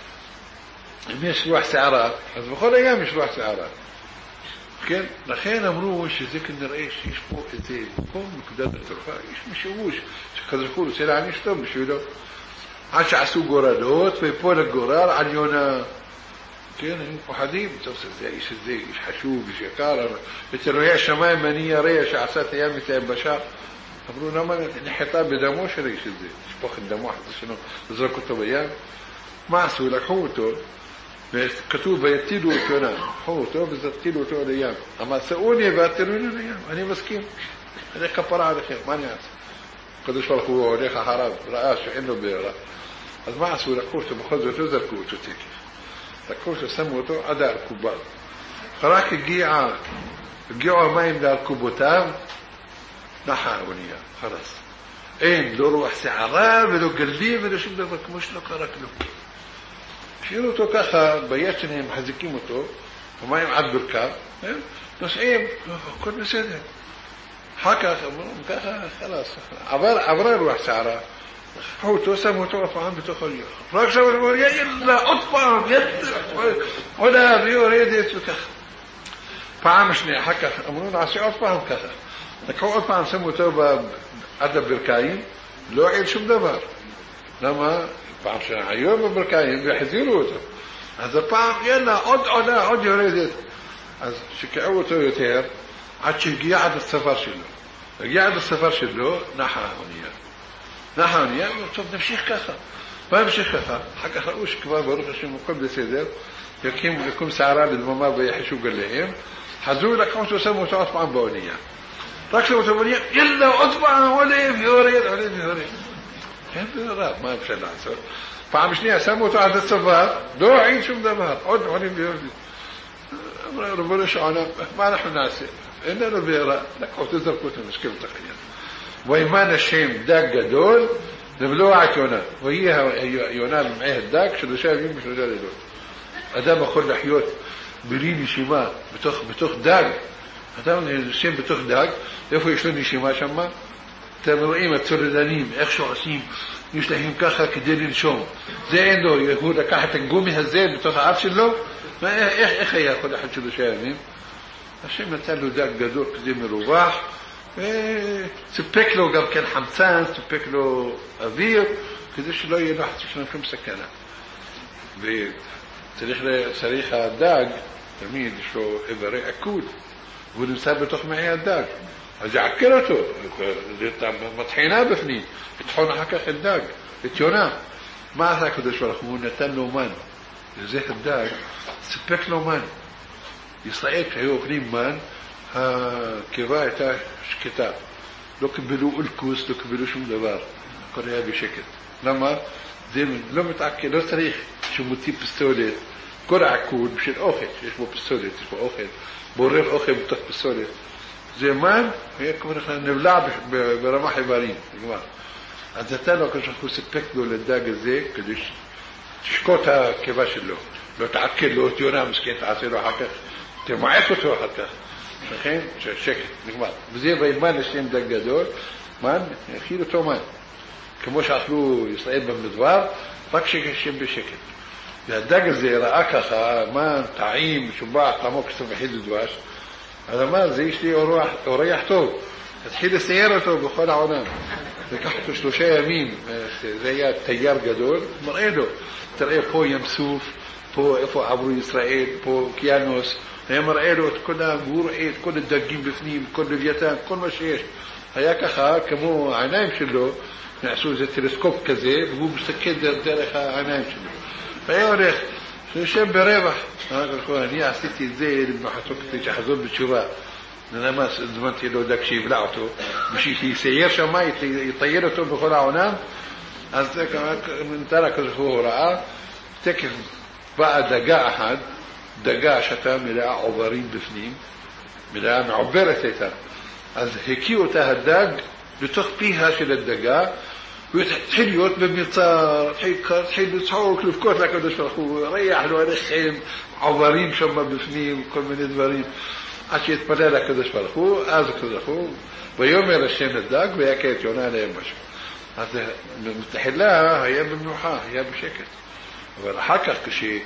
مش روح سعرات بس بخور أيام مش روح سعرات كان لخينا مروش ذيك النرئيش يشبوه إزاي كم كدادة ترفع مش يوش كذلكوا سيلعني شتم مش يلو عاش عسو قرادوت في بول القرار عنيونا كان وحديم توصل زي إيش حشوب إيش يكارر بترويع شماء منية ريش عسات أيام مثل بشار أمرونا ما نحطاب بدموش ريش زي شبوخ الدمو حتى شنو بزر كتب أيام معسو لك حوتو كتوبة يتيلو كنا حوتو بزر تيلو تو الأيام أما سأوني باترون الأيام أنا مسكين أنا كفر على خير ما نعرف قدش فرقوا وليخ حرام رأس إنه بيرا از معسو لكوتو بخذوا تزر كوتو تيكي لكوتو سموتو أداء الكوبات خلاك الجيعة ما يمدى الكوبوتان نحاونيا خلاص اين دورو احسي عرام لو قلبي لو شو بدك مش لو قرك له شيلو تو كخا بياتني محزكين تو وما يعد بركاب بس ايه كل مسيده حكى كخا خلاص عبر روح سعره هو توسم وتوقف عم بتخلي راكش يا الا اطفال يد ولا بيوريد يتكخ فعمشني حكى امرون عسي اطفال كخا لك هو اطفال سمو توبه ادب بركاين لو عيد شو بدبر למה? פעם שהיום אמריקאים יחזירו אותו. אז הפעם יאללה עוד עונה, עוד יורדת. אז שקעו אותו יותר עד שהגיע עד הספר שלו. הגיע עד הספר שלו, נחה האונייה, טוב נמשיך ככה. מה נמשיך ככה? אחר כך ראו שכבר ברוך השם הכל בסדר, יקום שערה לדממה ויחשו גליהם, חזרו לקחו אותו שמו אותו עוד פעם באונייה. רק שמו אותו באונייה, יאללה עוד פעם עולה ויורד. אין ברירה, מה אפשר לעשות? פעם שנייה שמו אותו עד הצוואר, לא עין שום דבר, עוד עולים ויורדים. אמרו רבונו של עולם, מה אנחנו נעשה? אין לנו ברירה, לקחו תזרקו את המשקל תחיין. וימן השם דג גדול, לבלוע את יונה. ויהיה יונה במעי הדג 3 ימים ו3 לילות. אדם יכול לחיות בלי נשימה בתוך דג. אדם נשם בתוך דג, איפה יש לו נשימה שם? אתם רואים הצולדנים, איך שעושים, יש להם ככה כדי לנשום. זה אין לו, הוא לקח את הגומי הזה בתוך האף שלו, איך היה יכול לחיות 3 ימים? השם נתן לו דג גדול כזה מרווח, וספק לו גם כן חמצן, ספק לו אוויר, כדי שלא יהיה לו שום סכנה. וצריך הדג, תמיד יש לו איברי עקוד, והוא נמצא בתוך מעי הדג. אז יעקר אותו, מטחינה בפנים, יטחון אחר כך את דג, את יונה. מה עשה הקדוש ברוך הוא? נתן לו מן. וזה הדג, ספק לו מן. ישראל כשהיו אוכלים מן, הקיבה הייתה שקטה. לא קיבלו אולקוס, לא קיבלו שום דבר. הכל היה בשקט. למה? זה לא מתעקל, לא צריך שמוציא פסולת. כל העקוד בשביל אוכל, יש בו פסולת, יש בו אוכל. בורר אוכל בתוך פסולת. זה מן, היה כמו נבלע ברמה חיברים. נגמר. אז נתן לו כשהוא סיפק לו לדג הזה, כדי ששקוט הקיבה שלו. לא תעקל לו את יונה, מסכן, תעשה לו אחר כך. תמעט אותו אחר כך. לכן, שקט, נגמר. וזה וימן השם דג גדול, מן, הכיל אותו מן. כמו שאכלו ישראל במדבר, רק שהם בשקט. והדג הזה ראה ככה, מן, טעים, משובח, עמוק, סבחית לדבש. אז אמר, זה יש לי אורח טוב. התחיל לסייר אותו בכל העולם. לקח אותו 3 ימים, זה היה תייר גדול, מראה לו, תראה פה ים סוף, פה איפה עברו ישראל, פה קיאנוס, היה מראה לו את כל הוא רואה את כל הדגים בפנים, כל לוויתן, כל מה שיש. היה ככה, כמו העיניים שלו, נעשו איזה טלסקופ כזה, והוא מסתכל דרך העיניים שלו. והיה הולך, שיושב ברווח. אני עשיתי את זה למחתו כדי שחזור בתשובה. למה זמנתי לו דג שיבלע אותו, בשביל שיסייר שם, יטייל אותו בכל העולם. אז נתן כזה הוא ראה, תקף באה דגה אחת, דגה שאתה מלאה עוברים בפנים, מלאה מעוברת איתה. אז הקיאו אותה הדג בתוך פיה של הדגה, והתחיל להיות במצר, התחיל לצחוק, לבכות לקדוש ברוך הוא, ריח לו עליכם, עוברים שם בפנים, כל מיני דברים. עד שהתפלל לקדוש ברוך הוא, אז הקדוש ברוך הוא, ויאמר השם לדג ויקה את יונה עליהם משהו. אז מתחילה היה במנוחה, היה בשקט. אבל אחר כך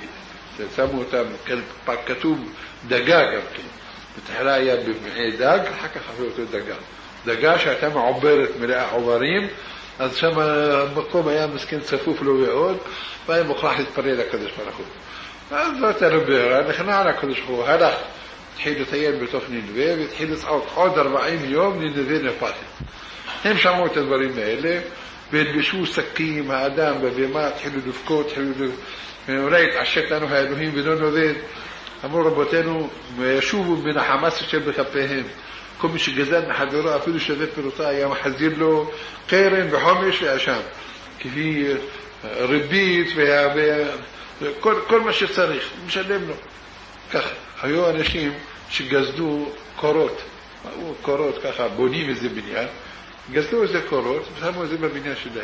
כששמו אותם, כתוב דגה גם כן. בתחילה היה במעי דג, אחר כך עשו אותו דגה. דגה שהייתה מעוברת מלאה עוברים, אז שם המקום היה מסכן צפוף לו ועוד, והיה מוכרח להתפלל לקדוש ברוך הוא. אז לא הייתה לו ברירה, נכנע לקדוש ברוך הוא, הלך. התחיל לטייל בתוך נינווה, והתחיל לצעוק עוד 40 יום נינווה נפתת. הם שמעו את הדברים האלה, והלבשו שקים, האדם בבימה, התחילו לבכות, אולי התעשת לנו האלוהים ולא נובד. אמרו רבותינו, ישובו מן החמאס אשר בכפיהם. כל מי שגזל מחברו, אפילו שווה פירותה, היה מחזיר לו קרן וחומש ואשם. כפי ריבית וכל מה שצריך, משלם לו. ככה, היו אנשים שגזלו קורות ככה, בונים איזה בניין, גזלו איזה קורות, ושמו את זה בבניין שלהם.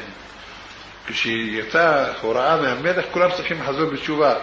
כשיצא הוראה מהמלך, כולם צריכים לחזור בתשובה,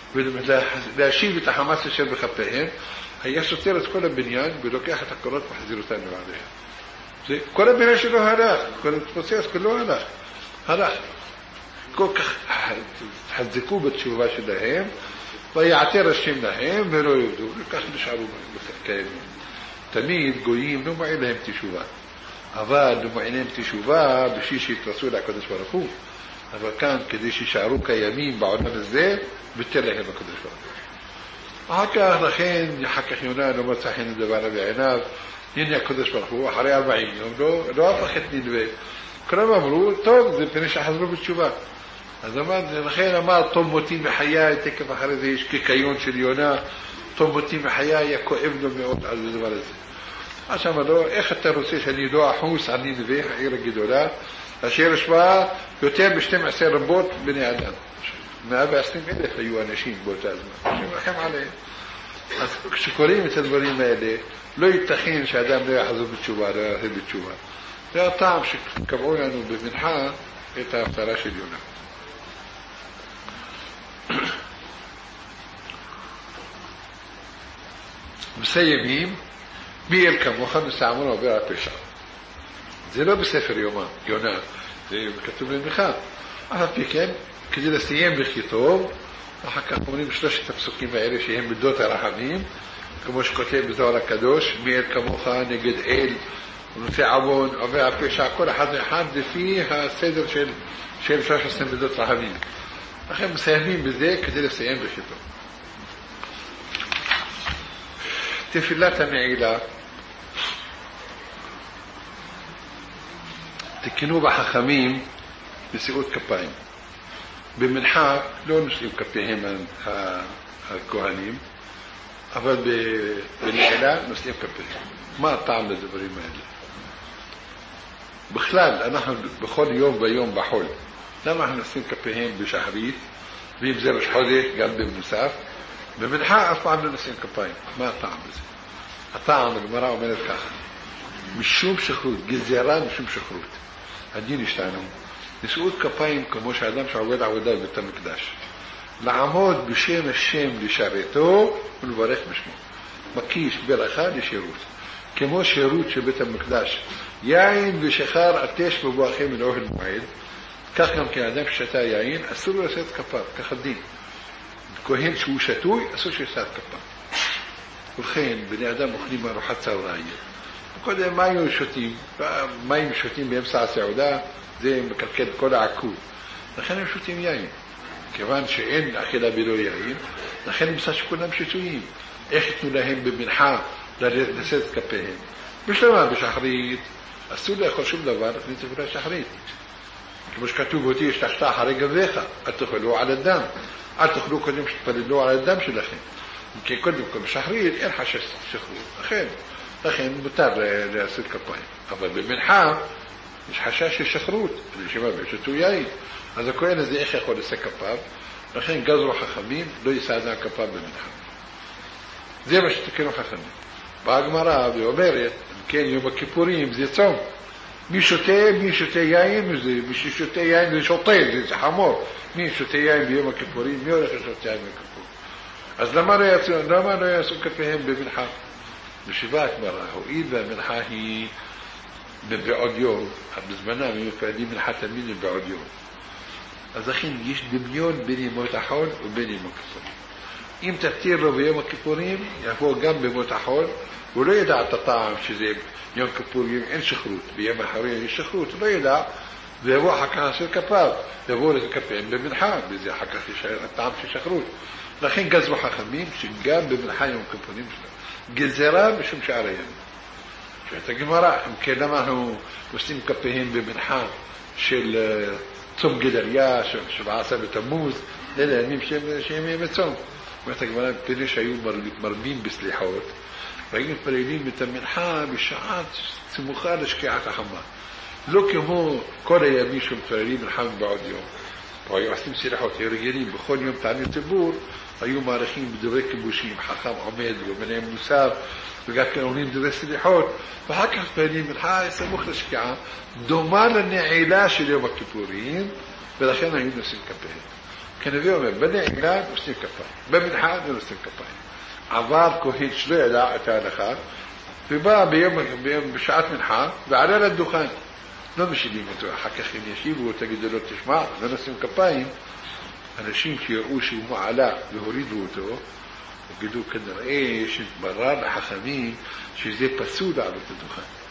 ולהשיב את החמאס אשר בכפיהם, היה סותר את כל הבניין, ולוקח את הקורות ומחזיר אותנו עליהם. כל הבניין שלו הלך, כל הפרוצס כולו הלך. כל כך חזקו בתשובה שלהם, ויעתר השם להם ולא יעבדו, וכך נשארו כאלה. תמיד גויים לא מעין להם תשובה, אבל לא מעין להם תשובה בשביל שיתרסו לקדוש ברוך הוא. אבל כאן כדי שישארו קיימים בעולם הזה, ביטל להם הקדוש ברוך הוא. אחר כך לכן, אחר כך יונה לא מצא חן דבר בעיניו, הנה הקדוש ברוך הוא, אחרי 40 יום, לא הפך את נינווה. כולם אמרו, טוב, זה פני שחזרו בתשובה. אז לכן אמר, טוב מותי מחיי, תקף אחרי זה יש כקיון של יונה, טוב מותי מחיי, היה כואב לו מאוד על הדבר הזה. אז אמר לו, איך אתה רוצה שאני לא אחוס על נינווה, העיר הגדולה, אשר יש בה יותר ב-12 רבות בני אדם. 120,000 היו אנשים באותה הזמן, שמרחם עליהם. אז כשקוראים את הדברים האלה, לא ייתכן שאדם לא יחזור בתשובה, לא יחזור בתשובה. זה הטעם שקבעו לנו במנחה את ההפטרה של יונה. מסיימים, מי אל כמוך מסעמון עובר הפשע. זה לא בספר יונה, זה כתוב למנחה. אף פי כן, כדי לסיים בכתוב, אחר כך אומרים שלושת הפסוקים האלה שהם מידות הרחמים, כמו שכותב בזוהר הקדוש, מי אל כמוך נגד אל, ונושא עוון, עובר הפשע, כל אחד ואחד לפי הסדר של 13 מידות רחמים. לכן מסיימים בזה כדי לסיים בכתוב. תפילת המעילה, תקנו בחכמים נשיאות כפיים. במנחה לא נושאים כפיהם הכהנים, אבל בנעילה נושאים כפיהם. מה הטעם לדברים האלה? בכלל, אנחנו בכל יום ויום בחול, למה אנחנו נושאים כפיהם בשחרית, ואם זה ראש חודש גם במוסף, במנחה אף פעם לא נושאים כפיים. מה הטעם בזה? הטעם, הגמרא אומרת ככה, משום שחרות, גזירה משום שחרות. הדין השתנו. נשיאות כפיים כמו שאדם שעובד עבודה בבית המקדש. לעמוד בשם השם לשרתו ולברך בשמו. מקיש ברכה לשירות. כמו שירות של בית המקדש. יין ושחר אתש בבואכם מן אוהל מועד. כך גם כאדם ששתה יין, אסור לו לשאת כפיו, כך הדין. כהן שהוא שתוי, אסור שישאת כפיו. ולכן, בני אדם אוכלים ארוחת צהריים. קודם מים שותים, מים שותים באמצע הסעודה, זה מקלקל כל העכוב. לכן הם שותים יין. כיוון שאין אכילה בלא יין, לכן נמצא שכולם שתויים. איך יתנו להם במנחה לשאת את כפיהם? בשלמה, בשחרית, אסור לאכול שום דבר לפני תפילת שחרית. כמו שכתוב אותי, יש תחתה אחרי גביך, אל תאכלו על הדם. אל תאכלו קודם שתפללו על הדם שלכם. כי קודם כל בשחרית אין חשש שחרור. לכן מותר לעשות כפיים. אבל במנחה יש חשש של שחרות, לשמה שתו יין. אז הכהן הזה איך יכול לשאת כפיו? לכן גזרו חכמים, לא יישא אדם כפיו במנחה. זה מה שתקנו חכמים. באה הגמרא ואומרת, כן, יום הכיפורים זה צום. מי שותה יין, מי ששותה יין זה שותה, זה חמור. מי שותה יין ביום הכיפורים, מי הולך לשותה יין בכיפור? אז למה לא יעשו כפיהם במנחה? בשבעה הגמרא, הואיל והמנחה היא בעוד יום, בזמנם היו מפעלים מנחת המינים בעוד יום. אז לכן יש דמיון בין ימות החול ובין יום הכיפורים. אם תפתיר לו ביום הכיפורים, יבוא גם בימות החול, הוא לא ידע את הטעם שזה יום כיפורים, אין שחרות, ביום אחרי יש שחרות, הוא לא ידע, ויבוא אחר כך לעשות כפיו, יבוא לכפיהם במנחה, וזה אחר כך יש הטעם של שחרות. לכן גזרו חכמים שגם במנחה יום כיפורים שלו. גזרה משום שער הימים. שאת הגמרא, אם כן למה אנחנו עושים כפיהם במנחה של צום גדליה, 17 בתמוז, אלה הימים שהם ימי צום. ואת הגמרא, מפני שהיו מרבים בסליחות, והיו מתפללים את המנחה בשעה סמוכה לשקיעת החמה. לא כמו כל הימים שמתפללים מנחה בעוד יום. והיו עושים סליחות, היו רגילים, בכל יום תענית ציבור, היו מעריכים בדברי כיבושים, חכם עומד וביניהם מוסר, וגם כן אומרים דברי סליחות, ואחר כך פעלים מנחה סמוך לשקיעה, דומה לנעילה של יום הכיפורים, ולכן היו נושאים כפיהם. כנביא אומר, בנעילה נושאים כפיים, במנחה נושאים כפיים. עבר כהן שלא ידע את ההלכה, ובא בשעת מנחה, ועלה לדוכן. לא משילים אותו, אחר כך הם ישיבו, תגידו לו, תשמע, לא נושאים כפיים, אנשים שיראו שהוא מעלה והורידו אותו, וגידו כנראה שהתברר לחכמים שזה פסול לעלות לדוכן.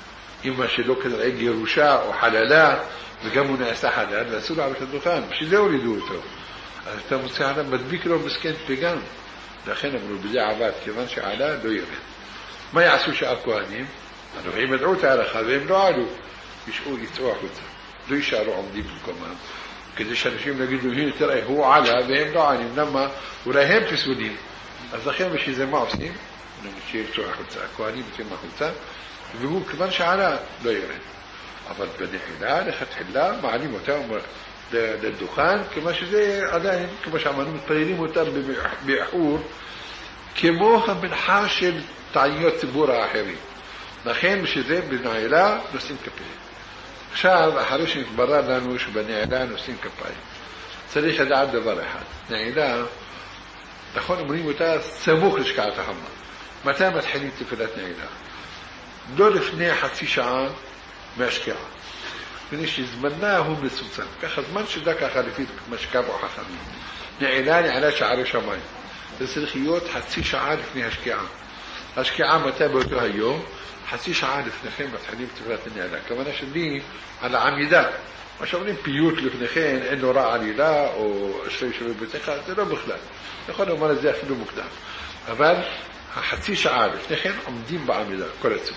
إما شلو كده العيد يروشا وحلالا وقاموا ناس أحد هذا سورة على الدخان مش دوري دوتو أنت مساعدة مدبيك لو مسكين بيجان دخلنا من البداية عباد كمان شعلا دويرين ما يعسوش أكوانيم أنه هي مدعوة على خذهم لو عدو يشقوا يتواحد دو يشاروا عمدي بالكمان كده شرشيم نجد هنا ترى هو على بهم لو عنيم لما وراهم تسودين الزخير مش زي ما عصيم إنه مش يرتوح أكوانيم مثل ما قلت بيقول كمان شعلا دويرين أفضل بني حلا لخد حلا معني متاهم للدخان كما زي أداهم كما عملوا الطيرين متاهم بحور كموها من حاشل تعييات سبورة آخرين نخين مش زي بني علا نسين كبير شعب أحرش برا لانوش بني علا نسين كبير صريح هذا عبد برحات نعلا دخون أمرين متاهم سموخ لشكاة حما متى ما تحلين تفلات نعلا دول فني حتى شعان مشكعة منيش يزمناهم للسلطان كأخذ منش داك خليفيت مشكاب وحخمين نعلاني على شعر شماي السلخيوت حتسيش عارف ني هشكعة متى بوتوها يوم حتسيش عارف نخين بتحليم تفرات النعلان كمان اشدين على عميدان وشغلين بيوت لفنخين انه راعي لا وشوي بتخال لا بخلال يقولوا ما نزيح فيه مقدام أبال حتسيش عارف نخين عمدين بعميدان كل السبب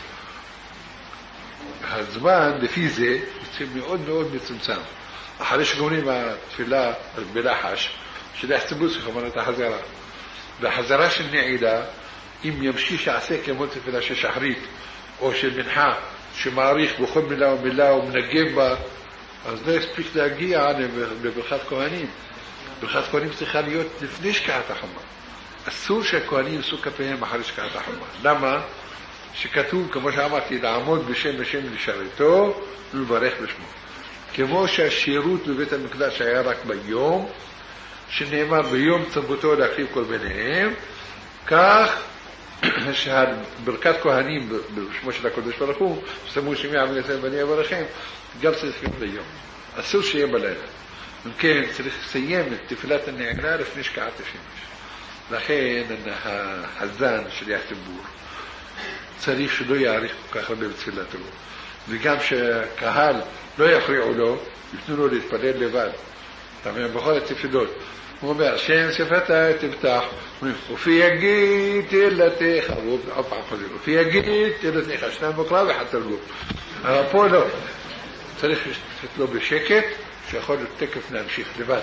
هالزمان لفيزة يتسمي قد بتمسام أحرش قوني ما تفلا بلاحش شده احتبوسي خمانا تحذرها بحذراش النعيدة إم يمشيش عساك يموت فلا شحريت أو منحا شماريخ بخم الله ومن الله ومن الجيبة אז לא הספיק להגיע בברכת כהנים. ברכת כהנים צריכה להיות לפני שקיעת החמה. אסור שהכהנים יעשו כפיהם אחרי שקיעת החמה. למה? שכתוב, כמו שאמרתי, לעמוד בשם לשרתו ולברך בשמו. כמו שהשירות בבית המקדש היה רק ביום, שנאמר ביום צוותו להקריב כל ביניהם, כך שברכת כהנים בשמו של הקדוש ברוך הוא, ששמו שמיע ונשא בני אברכם, גם צריך להיות ביום. אסור שיהיה בלילה. אם כן, צריך לסיים את תפילת הנעילה לפני שקיעת השמש. לכן החזן שליח ציבור צריך שלא יאריך כל כך הרבה בתפילתו, וגם שהקהל לא יפריעו לו, יתנו לו להתפלל לבד. אתה מבין, בכל התפילות. הוא אומר, שם שפתה תפתח, ופי יגיד תהילתך, ופי יגיד תהילתך, שניים בקרא ואחד תרגום. אבל פה לא. צריך לתת לו בשקט, שיכול תקף להמשיך לבד.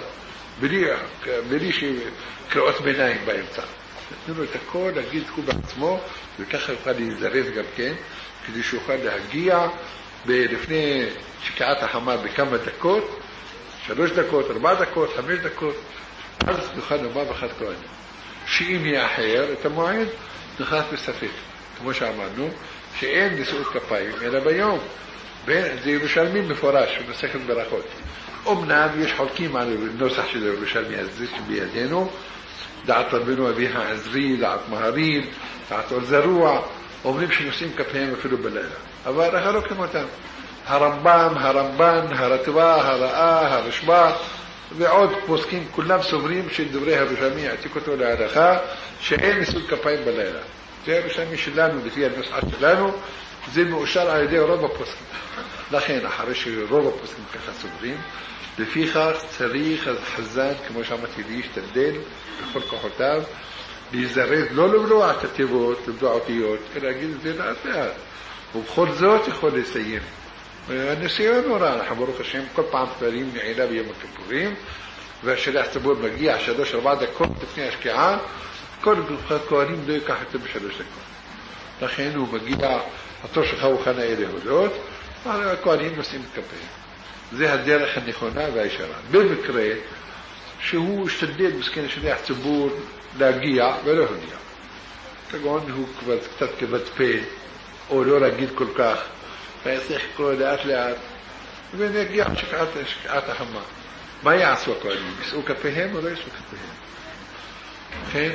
בלי שקריאות ביניים באמצע. נתנו לו את הכל, להגיד תקו בעצמו, וככה יוכל להזדרז גם כן, כדי שיוכל להגיע לפני שקיעת החמה בכמה דקות, 3 דקות, 4 דקות, 5 דקות, אז נוכל לומר ברכת כהנים. שאם יאחר את המועד, נכנס בספק. כמו שאמרנו, שאין נשיאות כפיים, אלא ביום. זה ירושלמים מפורש, במסכת ברכות. אמנם יש חולקים על הנוסח של ירושלמי הזה שבידינו, דעת רבנו אבי העזרי, דעת מהר"ל, דעת אור זרוע, אומרים שנושאים כפיהם אפילו בלילה. אבל אנחנו לא כמותם. הרמב"ם, הרמב"ן, הרטב"א, הראה, הרשב"א, ועוד פוסקים, כולם סוברים שדברי הירושלמי יעתיק אותו להלכה, שאין נשיאות כפיים בלילה. זה הירושלמי שלנו, לפי הנוסחה שלנו, זה מאושר על ידי רוב הפוסקים. לכן, אחרי שרוב הפוסקים ככה סוברים, לפיכך צריך החזן, כמו שאמרתי, להשתדל בכל כוחותיו, להזדרז, לא לבלוע את התיבות, לבלוע אותיות, אלא להגיד את זה לאט לאט. ובכל זאת יכול לסיים. הניסיון הוא רע, אנחנו ברוך השם כל פעם פעלים נעילה ביום הכיפורים, והשליח ציבור מגיע 3-4 דקות לפני השקיעה, כל כהנים לא ייקח את זה ב3 דקות. לכן הוא מגיע, התור שלך הוא חנאי להודות, הכהנים נושאים את כפיהם. זה הדרך הנכונה והישרה. במקרה שהוא השתדל מסכן השליח ציבור להגיע ולא הגיע. כגון הוא כבר קצת כבדפה, או לא רגיל כל כך, ויצריך לקרוא לאט לאט, ונגיע שקיעת החמה. מה יעשו הכהנים? ישאו כפיהם או לא ישאו כפיהם? לכן,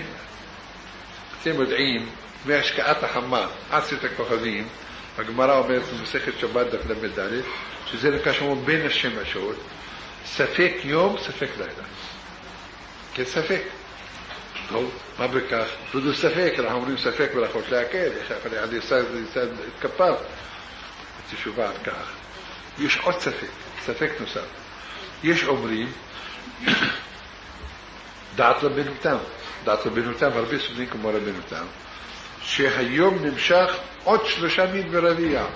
אתם יודעים, מהשקיעת החמה, עשרת הכוכבים, הגמרא אומרת במסכת שבת דף ל"ד, שזה נקרא שאומרים בין השמשות, ספק יום, ספק לילה. כן, ספק. טוב, מה בכך? לא ספק, אנחנו אומרים ספק ברכות להקל, איך יכול להתכפר. תשובה על כך. יש עוד ספק נוסף. יש אומרים, דעת רבנותם, הרבה סוגים כמו רבנותם, שהיום נמשך עוד 3 מיל ורביע.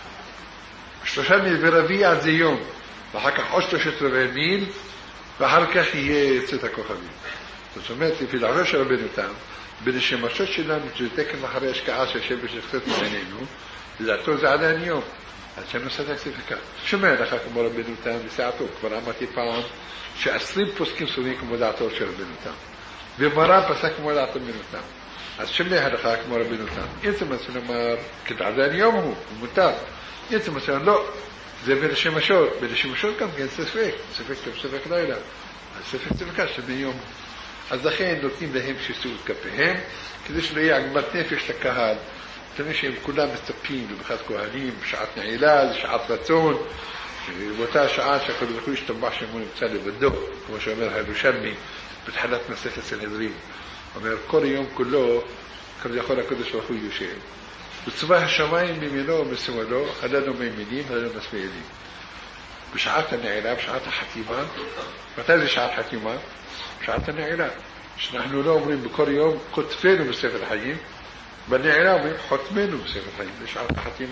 3 מיל ורביע זה יום, ואחר כך עוד 3/4 מיל, ואחר כך יהיה צאת הכוכבים. זאת אומרת, לפי דעתו של רבנותם, בנשמשות שלנו, שזה תקן אחרי השקעה שיושב בשכתת מעינינו, לדעתו זה עדיין יום. אז שם נוסעת ספקה. שומע לך כמו רבנותם בסעתו, כבר אמרתי פעם, ש20 פוסקים סוגים כמו דעתו של רבנותם. ומרן פסק כמו דעת רבנותם. אז שומע לך כמו רבנותם. אם זה מסוים אמר, כדעתן יום הוא מותר. אם זה מסוים לא, זה בנשמשות גם כן ספק לילה. אז ספקה שמיום. אז לכן נותנים להם שיסות כפיהם, כדי שלא יהיה עגמת נפש לקהל. תמיד שהם כולם מצפים לבחת כהנים, בשעת נעילה, שעת רצון, באותה שעה שהקדוש ברוך הוא ישתבח שמו נמצא לבדו, כמו שאומר הירושלמי בתחילת מסכת סנהדרין. אומר, כל יום כולו, כביכול הקדוש ברוך הוא יושב. וצבא השמיים מימינו ומשמאלו, הלנו מימינים, הלנו משמאלים. בשעת הנעילה, בשעת החתימה, מתי זה שעת חתימה? בשעת הנעילה. שאנחנו לא אומרים בכל יום, כותפנו בספר החיים, בנעילה אומרים, חותמנו בספר החיים, זה שעת החתימה.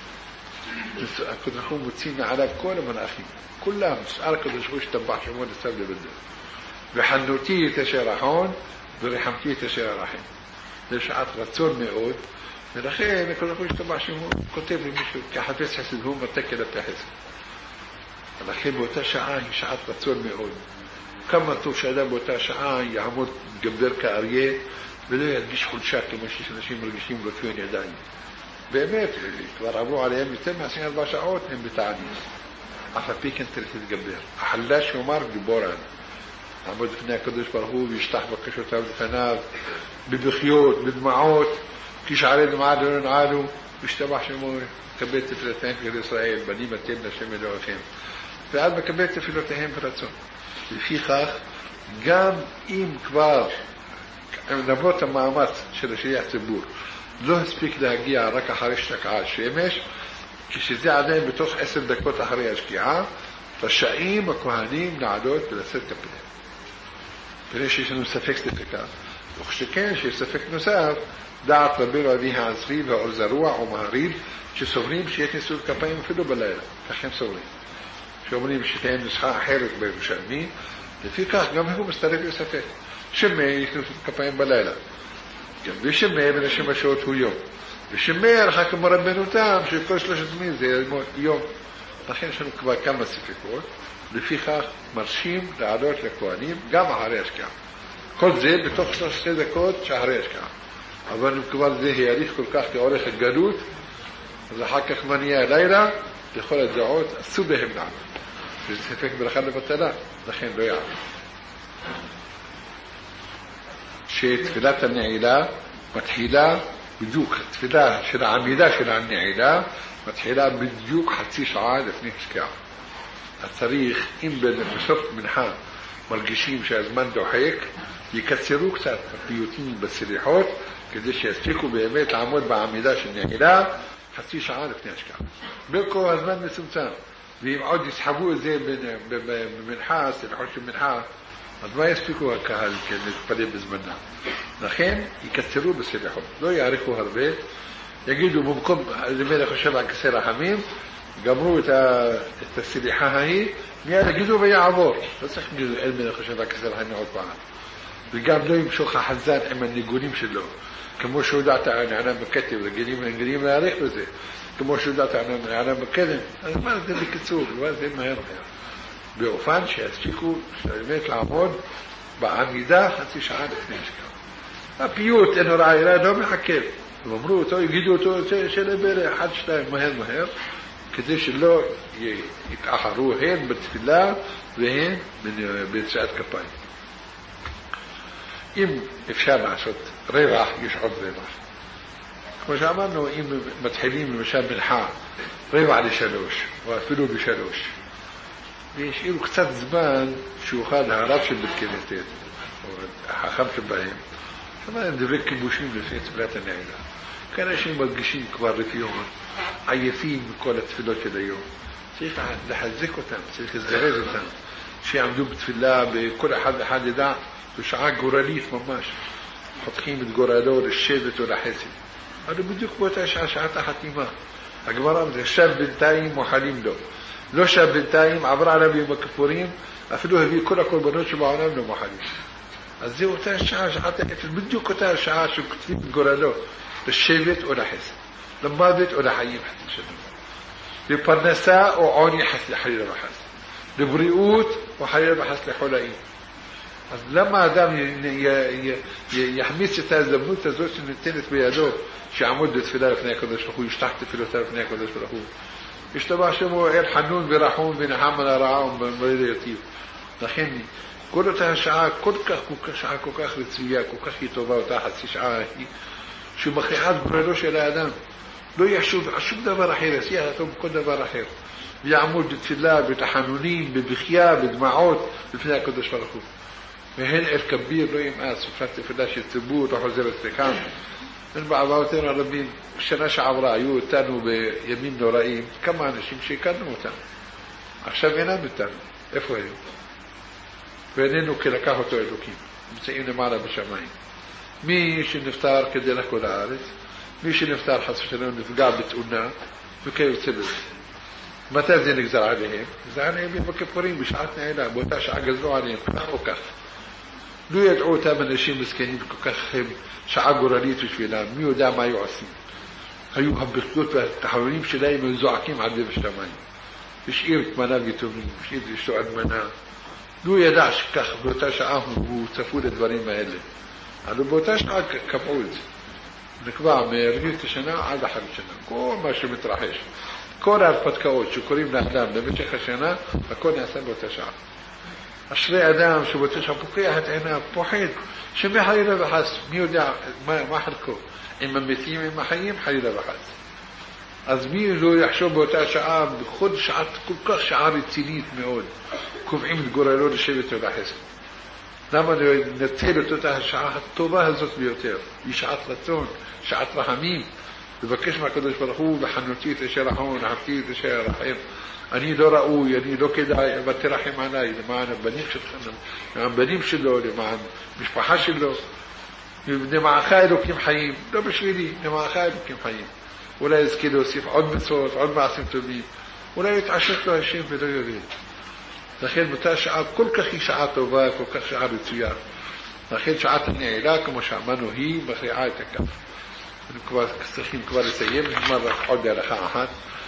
הקדוש ברוך הוא מוציא מעליו כל המלאכים, כולם, שאר הקדוש ברוך הוא ישתבח שמו נמצא לבדו. וחנותי את אשר רחון, ורחמתי את אשר הרחם. זה שעת רצון מאוד, ולכן הקדוש ברוך הוא ישתבח שמו כותב למישהו, כחפש חסד הוא מתה כלפי חסד. ולכן באותה שעה היא שעת רצון מאוד. כמה טוב שאדם באותה שעה יעמוד גבר כאריה, ולא ירגיש חולשה כמו שאנשים מרגישים רצוין ידיים. באמת, כבר עברו עליהם יותר מ24 שעות, הם בתענית. אף על פי כן צריך להתגבר. החלש יאמר גיבורן. לעמוד לפני הקדוש ברוך הוא וישטח בקשותיו לפניו, בבכיות, בדמעות, כשערי דמעה לא נעלו, וישתבח שמו, קבל תפילותיהם של ישראל, בנים אתם לשם אלוהיכם. ואז מקבל תפילותיהם ברצון. לפיכך, גם אם כבר למרות המאמץ של השליח ציבור לא הספיק להגיע רק אחרי שתקעה השמש, כשזה עדיין בתוך 10 דקות אחרי השקיעה, רשאים הכהנים לעלות ולשאת כפיהם. כדי שיש לנו ספקה. וכשכן שיש ספק נוסף, דעת רבי אבי העזרי והאור זרוע ומהריב, שסוברים שיש ניסות כפיים אפילו בלילה. כך הם סוברים. שאומרים שתהיה נוסחה אחרת בירושלמי, לפיכך גם הוא מסתרק לספק. שמא יש ניסות כפיים בלילה. גם ושמא בין השמשות הוא יום. ושמא הלכה כמו רבנותם, שכל 3 ימים זה יום. לכן יש לנו כבר כמה ספקות, לפיכך מרשים לעלות לכהנים גם אחרי השקיעה. כל זה בתוך 3 דקות שאחרי השקיעה. אבל אם כבר זה יאריך כל כך כאורך הגלות, אז אחר כך מניע הלילה, לכל הדעות עשו בהם לעלות. וזה ספק ברכה לבטלה, לכן לא יעלה. שתפילת הנעילה מתחילה בדיוק, התפילה של העמידה של הנעילה מתחילה בדיוק חצי שעה לפני השקיעה. אז צריך, אם בסוף מנחה מרגישים שהזמן דוחק, יקצרו קצת הפיוטים בסליחות, כדי שיספיקו באמת לעמוד בעמידה של נעילה חצי שעה לפני השקיעה. בלכו הזמן מצומצם, ואם עוד יסחבו את זה במנחה, סליחות של מנחה, אז מה יספיקו הקהל להתפלל בזמנה? לכן יקצרו בסליחות, לא יעריכו הרבה, יגידו במקום למלך חושב על כסר רחמים, גמרו את הסליחה ההיא, מיד יגידו ויעבור. לא צריך להגיד אל מלך חושב על כסר רחמים עוד פעם. וגם לא ימשוך החזן עם הניגונים שלו, כמו שהודעת נענה בכתב, רגילים להעריך בזה, כמו שהודעת נענה בכתב, אז מה זה בקיצור, מה זה מהר מהר. באופן שיספיקו באמת לעמוד בעמידה חצי שעה לפני השקיעה. הפיוט אין הוראה לא מחכה. הם אמרו אותו, יגידו אותו שלבר 1, 2 מהר, כדי שלא יתאחרו הן בתפילה והן ביציאת כפיים. אם אפשר לעשות רווח, יש עוד רווח. כמו שאמרנו, אם מתחילים למשל מנחה, רבע ל3, או אפילו ב3, וישאירו קצת זמן שיוכל הרב של בית או החכם שבהם, שמע, הם דברי כיבושים לפני תפילת הנעילה. كان أشياء مرقشين كبار فيهم عيفين من كل التفلات كده يوم شيخ لحزكوا تام شيخ الزغير تام شيء عم دوب تفلا بكل حد دع وشعاق جوراليت مماش حط خيمة جورالور الشيبت ولا حسي هذا بدك بوتاش عشعة حكيمة أكبر أمر الشاب بنتايم وحليم له لو شاب بنتايم عبر على بيوم كفورين أفلوه بي كل بنوش معنا منه محليم الزي وتاش عشعة بدك وتاش عشعة كتير جورالور الشيبت ولا حسي لما بيت ولا حييم حتى شنو لبرنساء وعوني حس لحرير بحث لبريئوت وحرير بحث لحلائين لما دام يحميس تازمنوت تزوج ان التنس بيادو شي عمود تفلا فينا كدش اخو يشتحت فينا فينا كدش اخو اشتبع شمو الحنون برحون بين حمل رعاهم مريض يطيب دخلني كل تهشعاك كل كشعاك وكاخر تسياك وكاخي توبا وتاحت سيشعاك شو مخيعات بريدوش الى ادم لو يحشوف ده براحير سياحتهم كل ده براحير بيعمل بتفلا بتحنونين ببخياب بدمعوت بفنا كدش فرخو مهن الكبير لو يمقاس وفتت فلاش التبوت وحزر السكان من بعضاوتين ربين شناش عبراء يو تانو بيمين نورائيم كمان شمشي كانوا تانو عشان ينام التانو افوهيو بينينو كلاكاهو تويلوكين مسئين معنا بشمعين ميش نفتار كده لك ولا عارف ميش نفتار حسب شنو نفقع بتقولنا بكي وتبت متى زينك زرع عليهم زرع عليهم بكفورين بشعاتنا هنا بوتاش عقزلوا عليهم كفر وكف لو يدعو تامن اشي مسكينين كخهم شعاقوا رليتوش فيلان ميو دا ما يعصين هيو هبخلوت تحاولين مش دايما زعكيم عدي بشتماني مش إيرك منا بيتومين مش إيرك يشتوعد منا لو يدعش كخ بوتاش عاهم وتفول الدورين ما يلي هذا بوتاش عاك كبعود نكبع ميرغيت شنا عاد حرب شنا كل ما شو متراحش كل عرفت كاوت شو كريم نهدام لما خشنا أكون أحسن بوتاش عاك أشري أدام شو بتشرب بقية هنا بوحيد شو بحريرة بحس ميودع ما حركو إما مثيم إما حيم حريرة بحس أزمير لو يحشب وتعشعاب خد شعرت كل كخ شعار التنيت ميود كوف عمل جورالون الشبت بحس لما نتهلو تتعشعاب الطوبة هزت بيوتير يشعط لتون شعط رحمين ببكش ما كدش برخو بحنوتيت إشي رحون حفتيت إشي رحيم أني لو رأوه يعني لو كده بترحم علي لما أنا بنيمش الخنم بنيمش له لما مش بحاش له لما خايله كيم حييم لو مش لي لما خايله كيم حييم ولا يسكيله سيف عد بصوت عد مع سمتوبي ولا يتعشق له هالشيء في ريورين دخيل بتاع كل كخي شعات وباك وكخ شعار التيار دخيل شعات النعيلاك ومش عمانه هي بخيعاتك كبار كستخيم كبار سيئم مرة حد على خاحات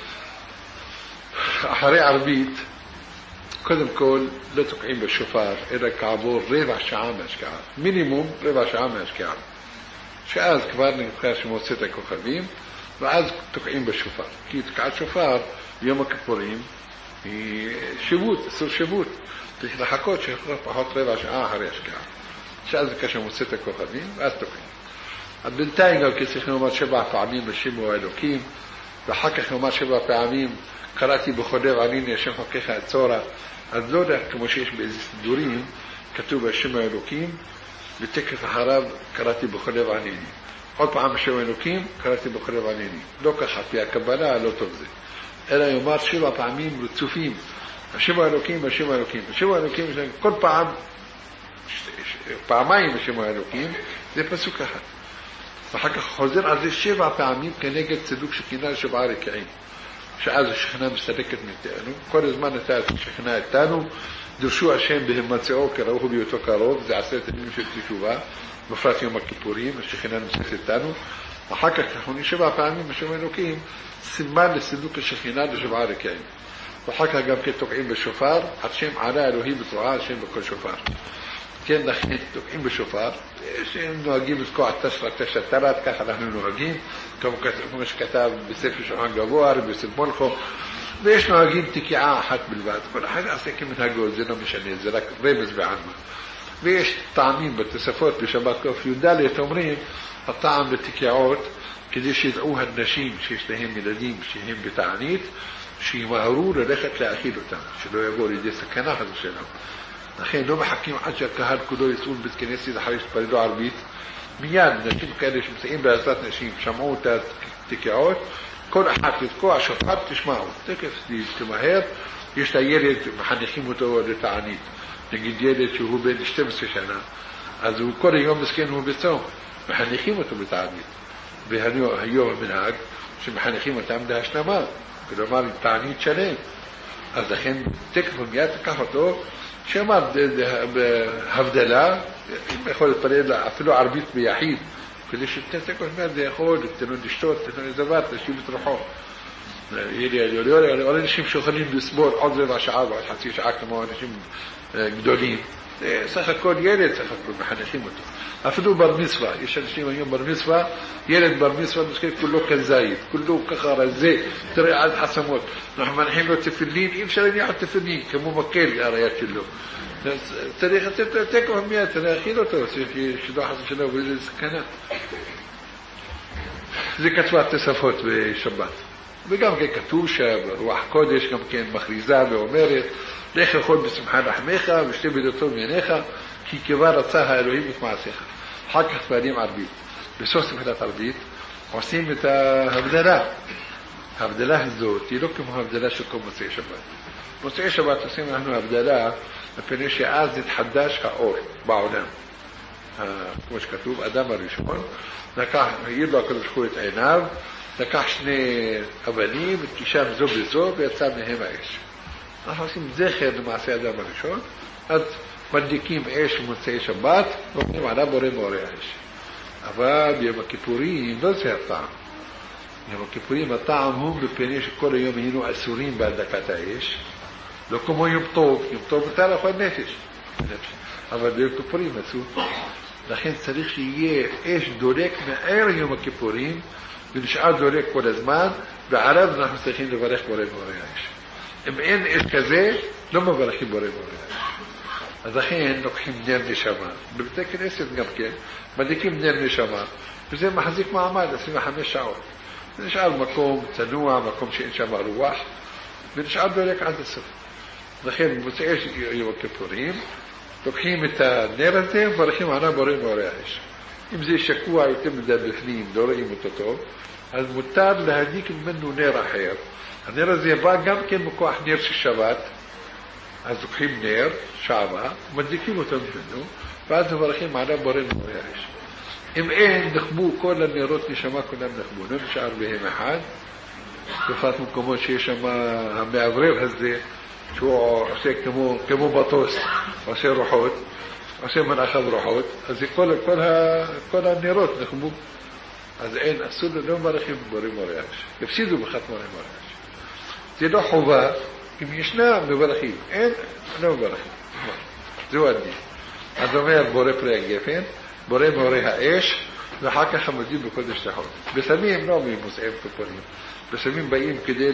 أحري عربيت قدم كل لا تقعين بالشفار إذا كعبور ربع شعام أشكال مينيموم ربع شعام أشكال شعاز كبار نقاش موسيتك وخبيم وعاز تقعين بالشفار كي تقعد شفار يوم كبورين شبوت سر شبوت تحكوت شفار فحط ربع شعام أحري أشكال شعاز كاش موسيتك وخبيم وعاز تقعين البنتين قال كيسيخنوا ما شبع فعميم الشم وإلوكيم بحكخ ما شبع فعميم قرأتي بخدير عنين يشم حقيقة الثورة الزودة كمشيش بإزيس الدورين كتوبة الشم وإلوكيم بتكف حراب قرأتي بخدير عنيني قلت عام الشم وإلوكيم قرأتي بخدير عنيني لو كحفيا كبالا لو تغزي إلا يمار شبع فعميم لتسوفيم الشم وإلوكيم الشم وإلوكيم الشم وإلوكيم كل بعم بعمين الشم وإلوكيم زي فسوكها فحكى خزر عزيز الشبع فعميم كان يجد سدوك شكينا شبع ركعين شعاز الشخناء مستلكت من تانو كل زمان تاعت الشخناء التانو درشو عشان بهم متسعو كراوه بيوتوكاروب زي عسلت اللي مشت تشوفها مفرات يوم الكيبوريم الشخناء مستلكت التانو وحكى خوني شبع فعميم مش منوكيم سمان للسدوك الشخناء لشبع ركعين وحكى قام كي توقعين بالشفار عشان على الوهي بتوعال عشان بكل شفار كان دخلت توقعين بالشفار ايش انه اجيب اسكوع تشرة تلات كاخد احنا نوهجين مش كتاب بسيف شوحان جابوار بسيف ملخو ليش نوهجين تكيعا حت بالبعض كل حاجة أصلا كم منها جوزنا مش هنزلك ريمز بعلمه ليش طعمين بالتسفوت بشباب كوفي ودالي تمرين الطعم بالتكيعات كديش يدعوها النشيم شيش لهم ميلادين شيهم بتعنيت شي مهرور لخت لأخيله تام شلو يقول يدي سكنا هذا الشيء أخي لو بحكيم حاجة كهاد كله يسؤول بالكنيسة إذا حريش بريدو عربيت מיד נשים כאלה שמסעים בעזרת נשים שמעו את התקיעות, כל אחת לתקוע שופט תשמעו, תכף תמהר, יש לה ילד, מחנכים אותו לתענית, נגיד ילד שהוא בן 12 שנה, אז הוא כל היום מסכן הוא בצום, מחנכים אותו בתענית, והיום המנהג שמחנכים אותם להשלמה, כלומר תענית שלם, אז לכן תכף מיד תקח אותו, שאמר בהבדלה, אם יכול להתפלל אפילו ערבית ביחיד, כדי שתתקף מיד זה יכול, תנו לשתות, תנו לדבר, תשיב את רוחו. אולי אנשים שיכולים לסבול עוד רבע שעה ועוד חצי שעה כמו אנשים גדולים, סך הכל ילד, סך הכל מחנכים אותו. אפילו בר מצווה, יש אנשים היום בר מצווה, ילד בר מצווה מסכים כולו כזית, כולו ככה רזה, תראה עד חסמות. אנחנו מנחים לו תפילין, אי אפשר להניח תפילין, כמו מקל הראיית שלו. צריך לתקף מיד, להכיל אותו, שלא חס ושלום ואיזה סכנה. זה כתבה תוספות בשבת. וגם כן כתוב שרוח קודש גם כן מכריזה ואומרת, לך לאכול בשמחה לחמך ושתה בדתו מעיניך, כי כבר רצה האלוהים את מעשיך. אחר כך פעלים ערבית. בסוף שמחת ערבית עושים את ההבדלה. ההבדלה הזאת היא לא כמו ההבדלה של כל מוצאי שבת. מוצאי שבת עושים אנחנו הבדלה מפני שאז התחדש האור בעולם. כמו שכתוב, אדם הראשון, העיר לו הקדוש ברוך הוא את עיניו, לקח שני אבנים, ותקישם זו בזו, ויצא מהם האש. אנחנו עושים זכר למעשה אדם הראשון, אז מדליקים אש במוצאי שבת, ואומרים עליו בורא מאורי האש. אבל ביום הכיפורים לא זה הטעם. ביום הכיפורים הטעם הוא בפני שכל היום היינו אסורים בהדלקת האש, לא כמו יום טוב מותר לאכול נפש. אבל ביום הכיפורים אסור. לכן צריך שיהיה אש דולק מער יום הכיפורים, ונשאר דולק כל הזמן, ועליו אנחנו צריכים לברך בורא מאורי האש. אם אין אש כזה, לא מברכים בורא מאורי האש. אז לכן לוקחים נר נשמה, בבתי כנסת גם כן, מדליקים נר נשמה, וזה מחזיק מעמד 25 שעות. נשאר מקום צנוע, מקום שאין שם רוח, ונשאר דולק עד הסוף. לכן במוצאי יום הכיפורים, לוקחים את הנר הזה ומברכים עליו בורא מאורי האש. אם זה שקוע יותר מדי בפנים, לא רואים אותו טוב, אז מותר להדליק ממנו נר אחר. הנר הזה בא גם כן מכוח נר של שבת, אז לוקחים נר, שעבה, מדליקים אותו ממנו, ואז מברכים עליו בורא מאורי האש. אם אין, נחמו כל הנרות נשמה, כולם נחמו, לא נשאר בהם אחד. בפרט מקומות שיש שם המעברר הזה, שהוא עושה כמו בטוס, עושה רוחות, עושה מנחב רוחות, אז כל הנרות נחמו. אז אין, אסור לא מברכים בורא מאורי האש. יפסידו בחת בורא מאורי האש. זה לא חובה, אם ישנה מברכים, אין, לא מברכים. זהו הדין. אז אומר בורא פרי הגפן, בורא מאורי האש, ואחר כך עמדים בקודש תחות. בסמים לא אומרים מוצאי כיפורים. בסמים באים כדי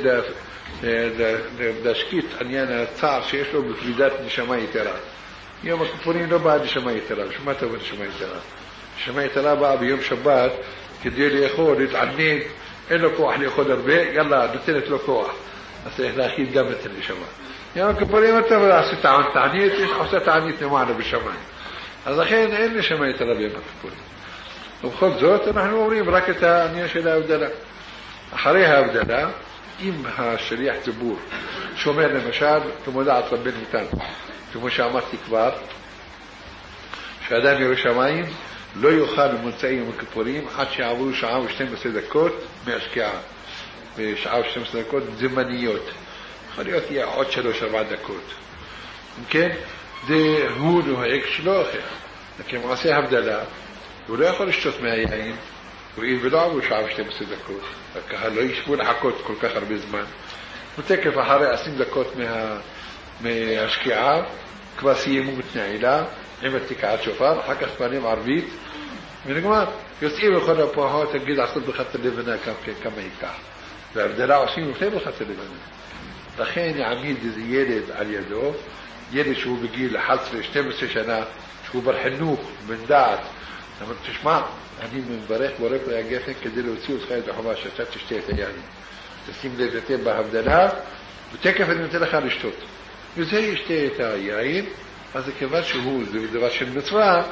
להשקיט עניין הצער שיש לו בפרידת נשמה יתרה. יום הכיפורים לא באה נשמה יתרה, בשביל מה תבוא נשמה יתרה? נשמה יתרה באה ביום שבת כדי לאכול, להתענג, אין לו כוח לאכול הרבה, יאללה, נותנת לו כוח. אז צריך להכיל גם את הנשמה. יום הכיפורים אתה עושה תענית, עושה תענית למעלה בשמיים. אז לכן אין נשמה יתרה ביום הכיפורים. ובכל זאת אנחנו אומרים רק את העניין של ההבדלה. אחרי ההבדלה, אם השליח ציבור שומר למשל, כמו דעת רבנו תם, כמו שאמרתי כבר, שאדם ירא שמיים לא יאכל במוצאי יום הכיפורים עד שיעברו שעה ו12 דקות מהשקיעה. בשעה ו12 דקות זמניות. יכול להיות יהיה עוד 3-4 דקות. אם כן, זה הוא נוהג שלא אחר. לכן הוא עושה הבדלה, הוא לא יכול לשתות מהיין, ולא עברו שעה ו12 דקות. הקהל לא ישבו לחכות כל כך הרבה זמן. ותקף אחרי 20 דקות מהשקיעה, כבר סיימו מתנעילה, עם התקעת שופר, אחר כך פעלים ערבית, ונגמר. יוצאים לכל הפועחות, תגיד עשו בחת הלבנה כמה ייקח. והבדלה עושים לפני בחת הלבנה. לכן יעמיד איזה ילד על ידו, ילד שהוא בגיל 11-12 שנה, שהוא בר חינוך, בן דעת, אמר, תשמע, אני מברך בורא פרי הגפן כדי להוציא אותך את החובה שאתה תשתה את היין. תשים לב יותר בהבדלה, ותקף אני נותן לך לשתות. וזה ישתה את היין, אז כיוון שהוא, זה דבר של מצווה,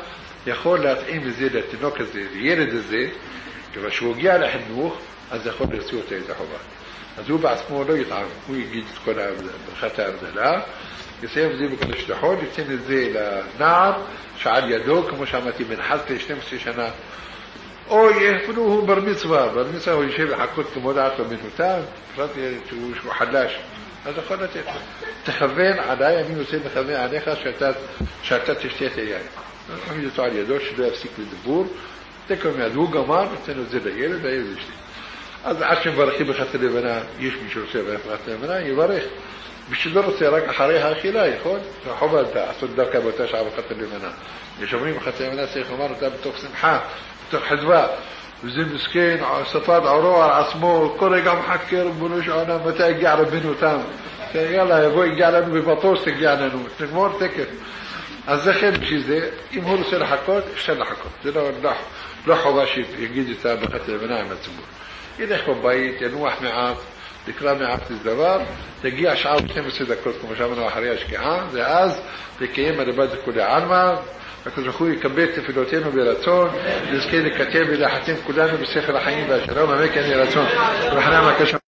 יכול להתאים את זה לתינוק הזה, לילד הזה, כיוון שהוא הגיע לחינוך, אז יכול להוציא אותה איזה חובה. אז הוא בעצמו לא יטעם, הוא יגיד את כל ברכת ההבדלה, יסיים את זה בקדוש לחול, ייתן את זה לנער שעל ידו, כמו שאמרתי, מנחת ל-12 שנה, או אפילו הוא בר מצווה, בר מצווה הוא יושב לחכות כמודעת במנותיו, בפרט שהוא חדש, אז יכול לתת לו. תכוון עליי, אני רוצה לכוון עליך שאתה תשתה את היין. אני אותו על ידו שלא יפסיק לדיבור, תקום מיד, הוא גמר, נותן את זה לילד, והילד ישתה. אז עד שמברכים בחת הלבנה, יש מי שרוצה בחת הלבנה, יברך. מי שלא רוצה רק אחרי האכילה, יכול? חובה לעשות דווקא באותה שעה בחת הלבנה. יש אומרים בחת הלבנה, צריך לומר אותה בתוך שמחה, בתוך חדווה. וזה מסכן, ספד עורו על עצמו, כל רגע מחכה רבונו של עולם, מתי הגיע רבנו אותם? יאללה, יבוא, הגיע לנו במטוס, תגיע לנו, תגמור תקף. אז זה כן בשביל זה, אם הוא רוצה לחכות, אפשר לחכות. זה לא חובה שיגיד את בחת הלבנה עם הציבור. ילך בבית, ינוח מעט, תקרא מעט את דבר, תגיע שעה ו-12 דקות, כמו שאמרנו אחרי השקיעה, ואז תקיים הרבד כולי עלמא, הקדוש ברוך הוא יקבל תפילותינו ברצון, נזכה לקטב ולחתם כולנו בספר החיים והשלום, אמן כן יהי רצון.